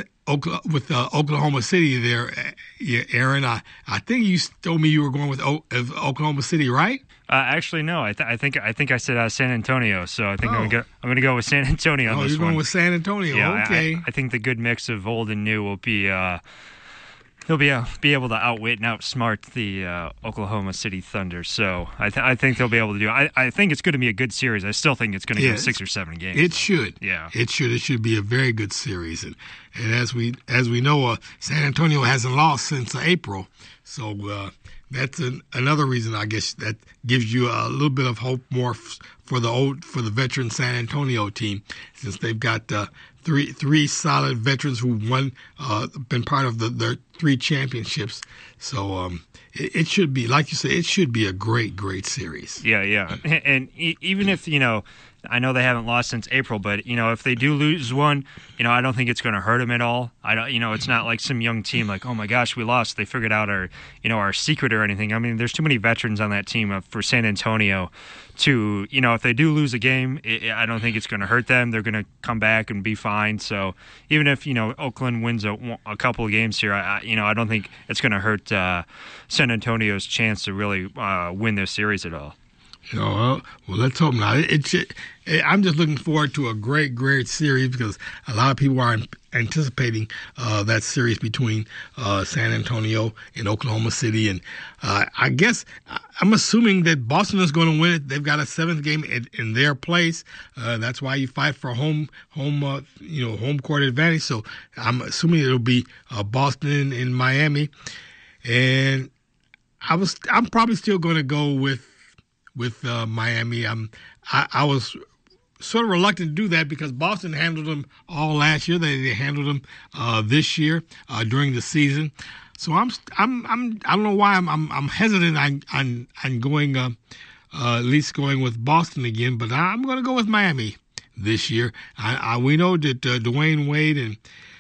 B: with uh, Oklahoma City there, yeah, Aaron. I, I think you told me you were going with o- Oklahoma City, right?
F: Uh, actually, no. I, th- I think I think I said uh, San Antonio. So I think
B: oh.
F: I'm going I'm going to go with San Antonio on
B: oh,
F: this
B: you're
F: one.
B: going with San Antonio.
F: Yeah,
B: okay.
F: I, I think the good mix of old and new will be. Uh, He'll be uh, be able to outwit and outsmart the uh, Oklahoma City Thunder. So I, th- I think they'll be able to do it. I, I think it's going to be a good series. I still think it's going to
B: yeah,
F: go six or seven games.
B: It should.
F: Yeah.
B: It should. It should be a very good series. And, and as we as we know, uh, San Antonio hasn't lost since April. So uh, that's an, another reason, I guess, that gives you a little bit of hope more f- for the old for the veteran San Antonio team, since they've got uh, three three solid veterans who won, uh, been part of the, their three championships. So um, it, it should be, like you said, it should be a great, great series.
F: Yeah, yeah. And e- even if, you know, I know they haven't lost since April, but, you know, if they do lose one, you know, I don't think it's going to hurt them at all. I don't, you know, it's not like some young team like, oh my gosh, we lost. They figured out our, you know, our secret or anything. I mean, there's too many veterans on that team uh, for San Antonio to, you know, if they do lose a game, it, I don't think it's going to hurt them. They're going to come back and be fine. So even if, you know, Oakland wins a, a couple of games here, I, you know, I don't think it's going to hurt uh, San Antonio's chance to really uh, win this series at all.
B: You know, well, well, let's hope not. It, it, it, I'm just looking forward to a great, great series, because a lot of people are anticipating uh, that series between uh, San Antonio and Oklahoma City. And uh, I guess I'm assuming that Boston is going to win it. They've got a seventh game in, in their place. Uh, that's why you fight for home, home, uh, you know, home court advantage. So I'm assuming it'll be uh, Boston and Miami. And I was, I'm probably still going to go with. With uh, Miami, I'm, I, I was sort of reluctant to do that because Boston handled them all last year. They, they handled them uh, this year uh, during the season. So I'm, I'm, I'm, I don't know why I'm, I'm, I'm hesitant on, on, on going, uh, uh, at least going with Boston again. But I'm going to go with Miami this year. I, I we know that uh, Dwayne Wade and.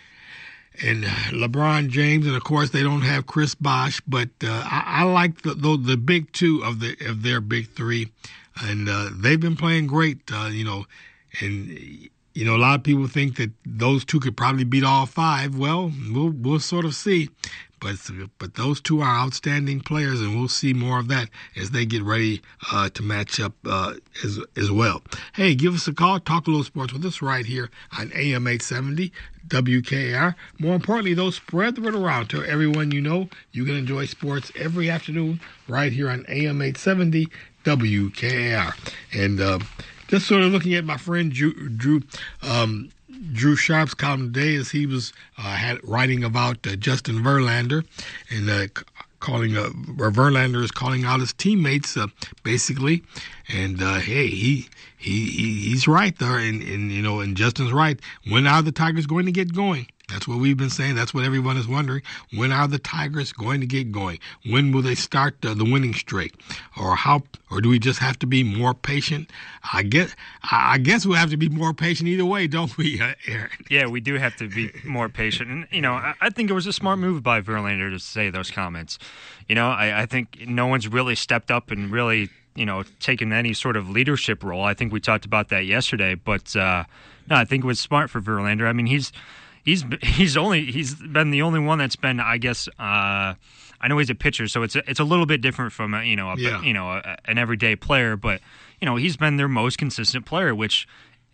B: And LeBron James, and of course they don't have Chris Bosh, but uh, I, I like the, the the big two of the of their big three, and uh, they've been playing great. Uh, you know, and you know a lot of people think that those two could probably beat all five. Well, we'll we'll sort of see, but but those two are outstanding players, and we'll see more of that as they get ready uh, to match up uh, as as well. Hey, give us a call. Talk a little sports with us right here on A M eight seventy. W K A R. More importantly, though, spread the word around. Tell everyone you know you can enjoy sports every afternoon right here on A M eight seventy W K A R. And uh, just sort of looking at my friend Drew, Drew, um, Drew Sharp's column today as he was uh, had writing about uh, Justin Verlander and uh, calling uh, Verlander is calling out his teammates uh, basically, and uh, hey, he he he's right there, and, and you know, and Justin's right. When are the Tigers going to get going? That's what we've been saying. That's what everyone is wondering. When are the Tigers going to get going? When will they start uh, the winning streak? Or how? Or do we just have to be more patient? I guess. I guess we'll have to be more patient either way, don't we, uh, Aaron?
F: Yeah, we do have to be more patient. And you know, I, I think it was a smart move by Verlander to say those comments. You know, I, I think no one's really stepped up and really, you know, taken any sort of leadership role. I think we talked about that yesterday. But uh, no, I think it was smart for Verlander. I mean, he's. He's he's only he's been the only one that's been, I guess, uh, I know he's a pitcher, so it's a, it's a little bit different from a, you know a,
B: yeah.
F: you know a, an everyday player, but you know he's been their most consistent player, which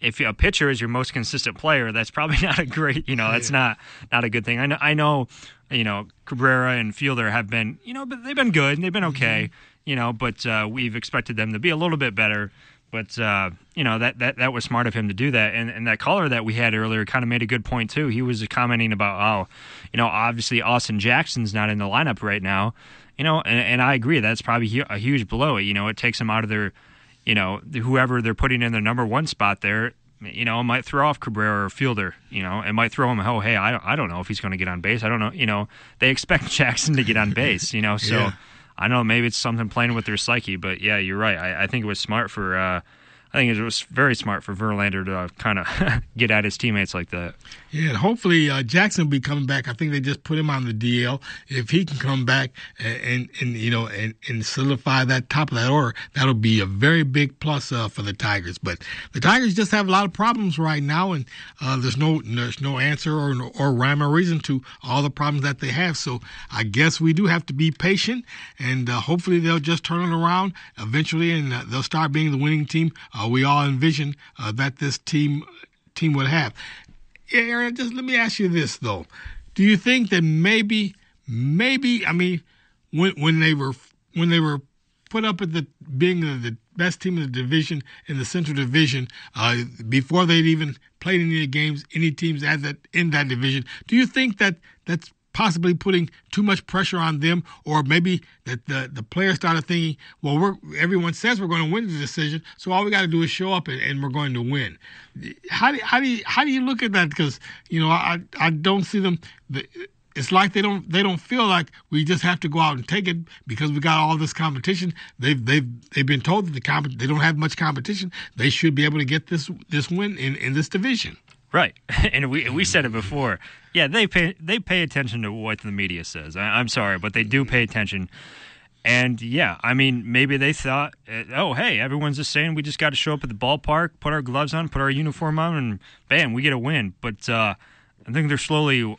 F: if a pitcher is your most consistent player, that's probably not a great, you know, that's yeah. not not a good thing. I know, I know, you know, Cabrera and Fielder have been, you know, but they've been good and they've been okay, mm-hmm. you know, but uh, we've expected them to be a little bit better. But, uh, you know, that, that, that was smart of him to do that. And, and that caller that we had earlier kind of made a good point, too. He was commenting about how, you know, obviously Austin Jackson's not in the lineup right now. You know, and, and I agree. That's probably a huge blow. You know, it takes them out of their, you know, whoever they're putting in their number one spot there, you know, it might throw off Cabrera or Fielder. You know, it might throw him, oh, hey, I don't, I don't know if he's going to get on base. I don't know. You know, they expect Jackson to get on base, you know, so. Yeah. I don't know, maybe it's something playing with their psyche, but yeah, you're right. I, I think it was smart for, uh, I think it was very smart for Verlander to uh, kind of get at his teammates like that.
B: Yeah, and hopefully uh, Jackson will be coming back. I think they just put him on the D L. If he can come back and, and, and you know, and, and solidify that top of that order, that'll be a very big plus uh, for the Tigers. But the Tigers just have a lot of problems right now, and uh, there's no there's no answer or or rhyme or reason to all the problems that they have. So I guess we do have to be patient, and uh, hopefully they'll just turn it around eventually, and uh, they'll start being the winning team uh, we all envision uh, that this team team would have. Yeah, Aaron, just let me ask you this, though. Do you think that maybe, maybe, I mean, when when they were when they were put up at the being the, the best team in the division, in the Central Division, uh, before they'd even played any games, any teams at that in that division, do you think that that's possibly putting too much pressure on them, or maybe that the, the players started thinking, well, we're, everyone says we're going to win the decision, so all we got to do is show up and, and we're going to win. How do how do you how do you look at that? Because you know, I I don't see them. It's like they don't they don't feel like we just have to go out and take it because we got all this competition. They've they've they've been told that the comp- they don't have much competition. They should be able to get this this win in, in this division.
F: Right, and we we said it before. Yeah, they pay they pay attention to what the media says. I, I'm sorry, but they do pay attention. And yeah, I mean, maybe they thought, oh, hey, everyone's just saying we just got to show up at the ballpark, put our gloves on, put our uniform on, and bam, we get a win. But uh, I think they're slowly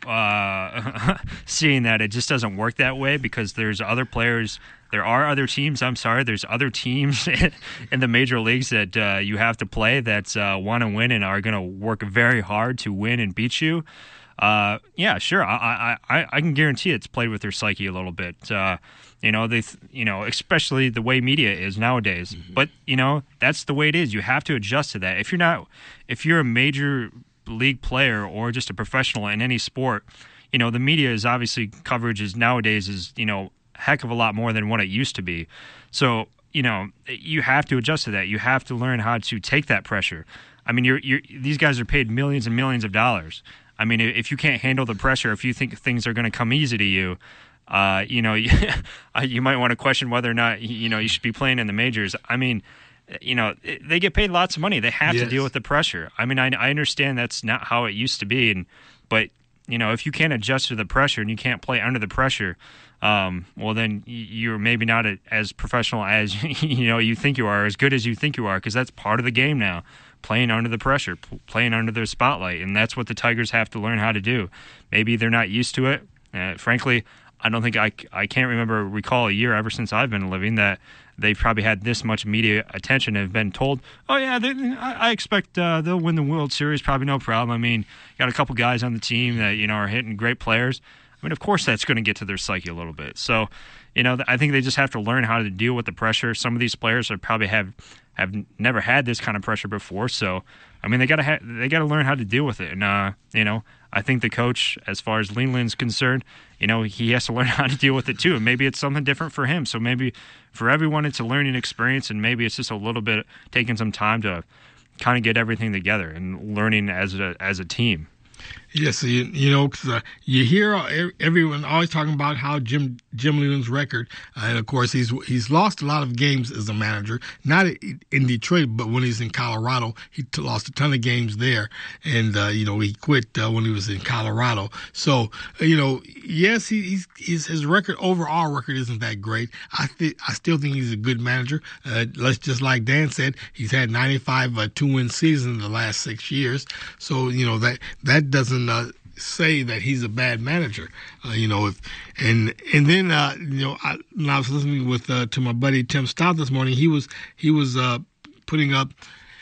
F: uh, seeing that it just doesn't work that way because there's other players. There are other teams, I'm sorry, there's other teams in the major leagues that uh, you have to play that uh, want to win and are going to work very hard to win and beat you. Uh, yeah, sure, I, I, I can guarantee it's played with their psyche a little bit. Uh, you know, they, you know, especially the way media is nowadays. Mm-hmm. But, you know, that's the way it is. You have to adjust to that. If you're not, if you're a major league player or just a professional in any sport, you know, the media is obviously coverage is nowadays is, you know, heck of a lot more than what it used to be. So, you know, you have to adjust to that. You have to learn how to take that pressure. I mean, you're, you're these guys are paid millions and millions of dollars. I mean, if you can't handle the pressure, if you think things are going to come easy to you, uh, you know, you, you might want to question whether or not, you know, you should be playing in the majors. I mean, you know, they get paid lots of money. They have yes. to deal with the pressure. I mean, I, I understand that's not how it used to be, and but, you know, if you can't adjust to the pressure and you can't play under the pressure, um, well, then you're maybe not as professional as, you know, you think you are, as good as you think you are, because that's part of the game now, playing under the pressure, playing under the spotlight, and that's what the Tigers have to learn how to do. Maybe they're not used to it. Uh, frankly, I don't think I, I can't remember, recall a year ever since I've been living that they've probably had this much media attention and have been told, oh, yeah, they, I, I expect uh, they'll win the World Series, probably no problem. I mean, got a couple guys on the team that, you know, are hitting great players. I mean, of course that's going to get to their psyche a little bit. So, you know, I think they just have to learn how to deal with the pressure. Some of these players are probably have have never had this kind of pressure before. So, I mean, they got to ha- they got to learn how to deal with it. And, uh, you know, I think the coach, as far as Leyland's concerned, you know, he has to learn how to deal with it too. And maybe it's something different for him. So maybe for everyone, it's a learning experience, and maybe it's just a little bit taking some time to kind of get everything together and learning as a as a team.
B: Yes, you, you know, cause, uh, you hear everyone always talking about how Jim Jim Leyland's record, uh, and of course he's he's lost a lot of games as a manager, not in Detroit, but when he's in Colorado, he t- lost a ton of games there, and uh, you know he quit uh, when he was in Colorado. So you know, yes, he, he's, he's his record overall record isn't that great. I th- I still think he's a good manager. Uh, let's just like Dan said, he's had ninety-five uh, two-win seasons in the last six years. So you know that that doesn't Uh, say that he's a bad manager, uh, you know. If and and then uh, you know, I, when I was listening with uh, to my buddy Tim Stout this morning, he was he was uh, putting up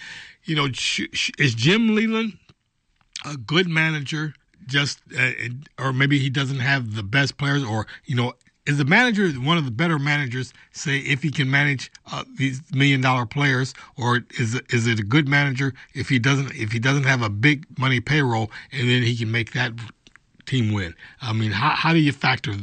B: you know, sh- sh- is Jim Leland a good manager? Just uh, or maybe he doesn't have the best players, or you know, is the manager one of the better managers? Say if he can manage uh, these million dollar players, or is it, is it a good manager if he doesn't if he doesn't have a big money payroll and then he can make that team win? I mean, how how do you factor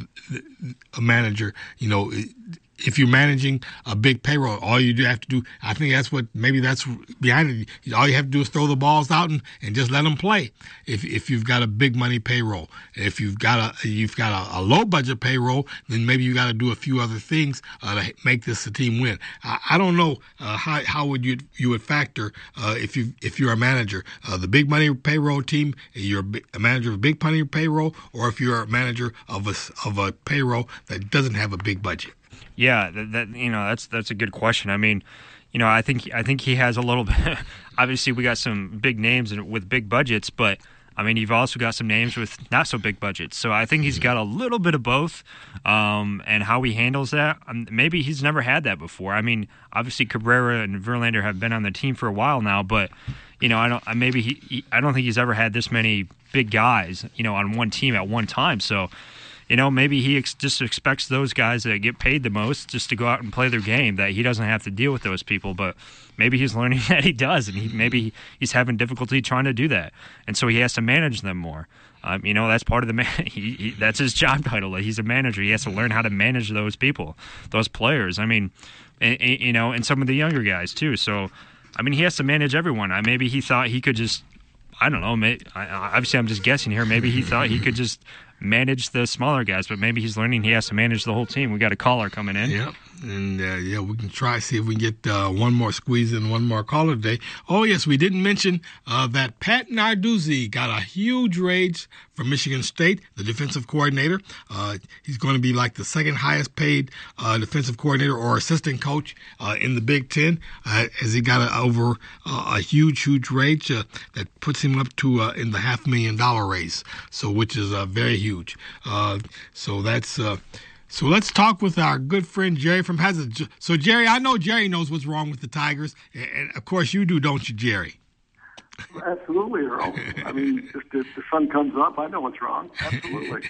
B: a manager? You know, if you're managing a big payroll, all you do have to do, I think that's what, maybe that's behind it. All you have to do is throw the balls out and, and just let them play. If if you've got a big money payroll, if you've got a you've got a, a low budget payroll, then maybe you got to do a few other things uh, to make this a team win. I, I don't know uh, how how would you you would factor uh, if you if you're a manager, uh, the big money payroll team, you're a manager of a big money payroll, or if you're a manager of a of a payroll that doesn't have a big budget.
F: Yeah, that, that you know that's that's a good question. I mean, you know, I think I think he has a little bit. Obviously, we got some big names with big budgets, but I mean, you've also got some names with not so big budgets. So I think he's got a little bit of both, um, and how he handles that. Um, maybe he's never had that before. I mean, obviously Cabrera and Verlander have been on the team for a while now, but you know, I don't. Maybe he, he. I don't think he's ever had this many big guys, you know, on one team at one time. So. You know, maybe he ex- just expects those guys that get paid the most just to go out and play their game, that he doesn't have to deal with those people. But maybe he's learning that he does, and he, maybe he's having difficulty trying to do that. And so he has to manage them more. Um, you know, that's part of the man. He, he, that's his job title. He's a manager. He has to learn how to manage those people, those players. I mean, and, and, you know, and some of the younger guys too. So, I mean, he has to manage everyone. I, maybe he thought he could just, I don't know, maybe, I, obviously I'm just guessing here. Maybe he thought he could just manage the smaller guys, but maybe he's learning he has to manage the whole team. We got a caller coming in.
B: Yep. And, uh, yeah, we can try see if we can get uh, one more squeeze in, one more caller today. Oh, yes, we didn't mention uh, that Pat Narduzzi got a huge raise from Michigan State, the defensive coordinator. Uh, he's going to be like the second highest paid uh, defensive coordinator or assistant coach uh, in the Big Ten, uh, as he got a, over uh, a huge, huge raise uh, that puts him up to uh, in the half million dollar raise, so which is uh, very huge. Uh, so that's... Uh, So let's talk with our good friend Jerry from Hazard. So, Jerry, I know Jerry knows what's wrong with the Tigers, and of course you do, don't you, Jerry?
J: Absolutely, Earl. I mean, if, if the sun comes up, I know what's wrong. Absolutely.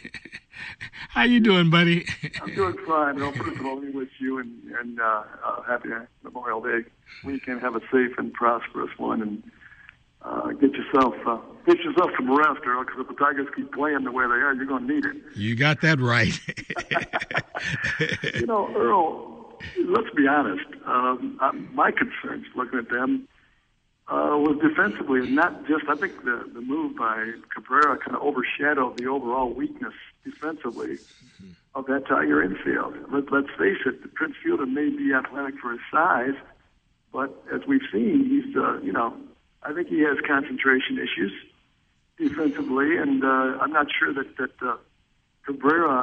B: How you doing, buddy?
J: I'm doing fine. Earl, first of all, let me wish you and, and uh, uh, happy Memorial Day weekend. Have a safe and prosperous one, and uh, get yourself uh, get yourself some rest, Earl, because if the Tigers keep playing the way they are, you're going to need it.
B: You got that right.
J: You know, Earl, let's be honest. Um, my concerns looking at them uh, was defensively, and not just, I think the, the move by Cabrera kind of overshadowed the overall weakness defensively mm-hmm. of that Tiger infield. Let, let's face it, Prince Fielder may be athletic for his size, but as we've seen, he's, uh, you know, I think he has concentration issues defensively, and uh, I'm not sure that, that uh, Cabrera,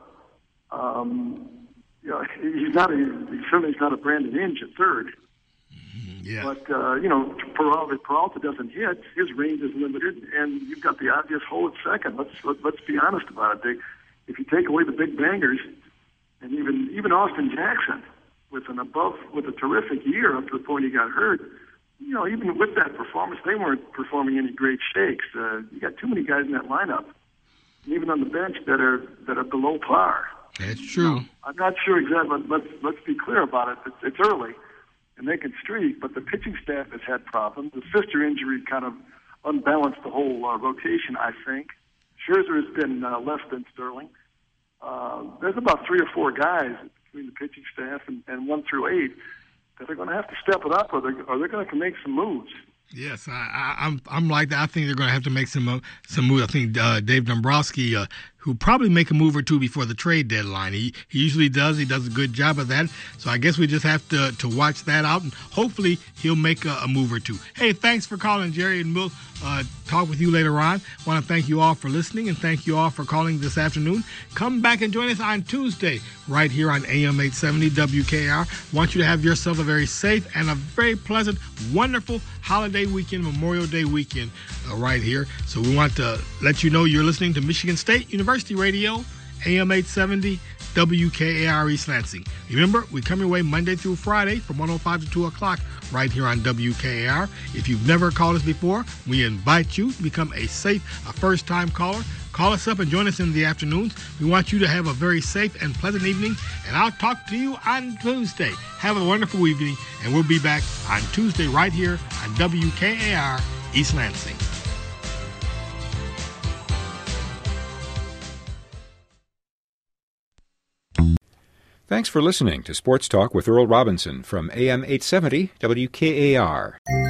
J: um, you know, he's not a, he certainly is not a Brandon Inge at third.
B: Yeah.
J: But, uh, you know, Peralta, Peralta doesn't hit. His range is limited, and you've got the obvious hole at second. Let's let, let's be honest about it. They, if you take away the big bangers, and even even Austin Jackson with an above with a terrific year up to the point he got hurt, you know, even with that performance, they weren't performing any great shakes. Uh, you got too many guys in that lineup, even on the bench, that are that are below par.
B: That's true.
J: Now, I'm not sure exactly. Let's let's be clear about it. It's, it's early, and they can streak, but the pitching staff has had problems. The Fister injury kind of unbalanced the whole uh, rotation, I think. Scherzer has been uh, less than sterling. Uh, there's about three or four guys between the pitching staff and, and one through eight that are going to have to step it up, or they're, or they're going to make some moves.
B: Yes, I, I, I'm I'm like that. I think they're going to have to make some uh, some moves. I think uh, Dave Dombrowski, uh, who'll probably make a move or two before the trade deadline. He he usually does. He does a good job of that. So I guess we just have to to watch that out, and hopefully he'll make a, a move or two. Hey, thanks for calling, Jerry, and we'll uh, talk with you later on. I want to thank you all for listening, and thank you all for calling this afternoon. Come back and join us on Tuesday right here on A M eight seventy W K R. Want you to have yourself a very safe and a very pleasant, wonderful holiday weekend, Memorial Day weekend, uh, right here. So we want to let you know you're listening to Michigan State University Radio, A M eight seventy W K A R East Lansing. Remember, we come your way Monday through Friday from one oh five to two o'clock right here on W K A R. If you've never called us before, we invite you to become a safe, a first-time caller. Call us up and join us in the afternoons. We want you to have a very safe and pleasant evening, and I'll talk to you on Tuesday. Have a wonderful evening, and we'll be back on Tuesday right here on W K A R East Lansing.
A: Thanks for listening to Sports Talk with Earl Robinson from A M eight seventy W K A R.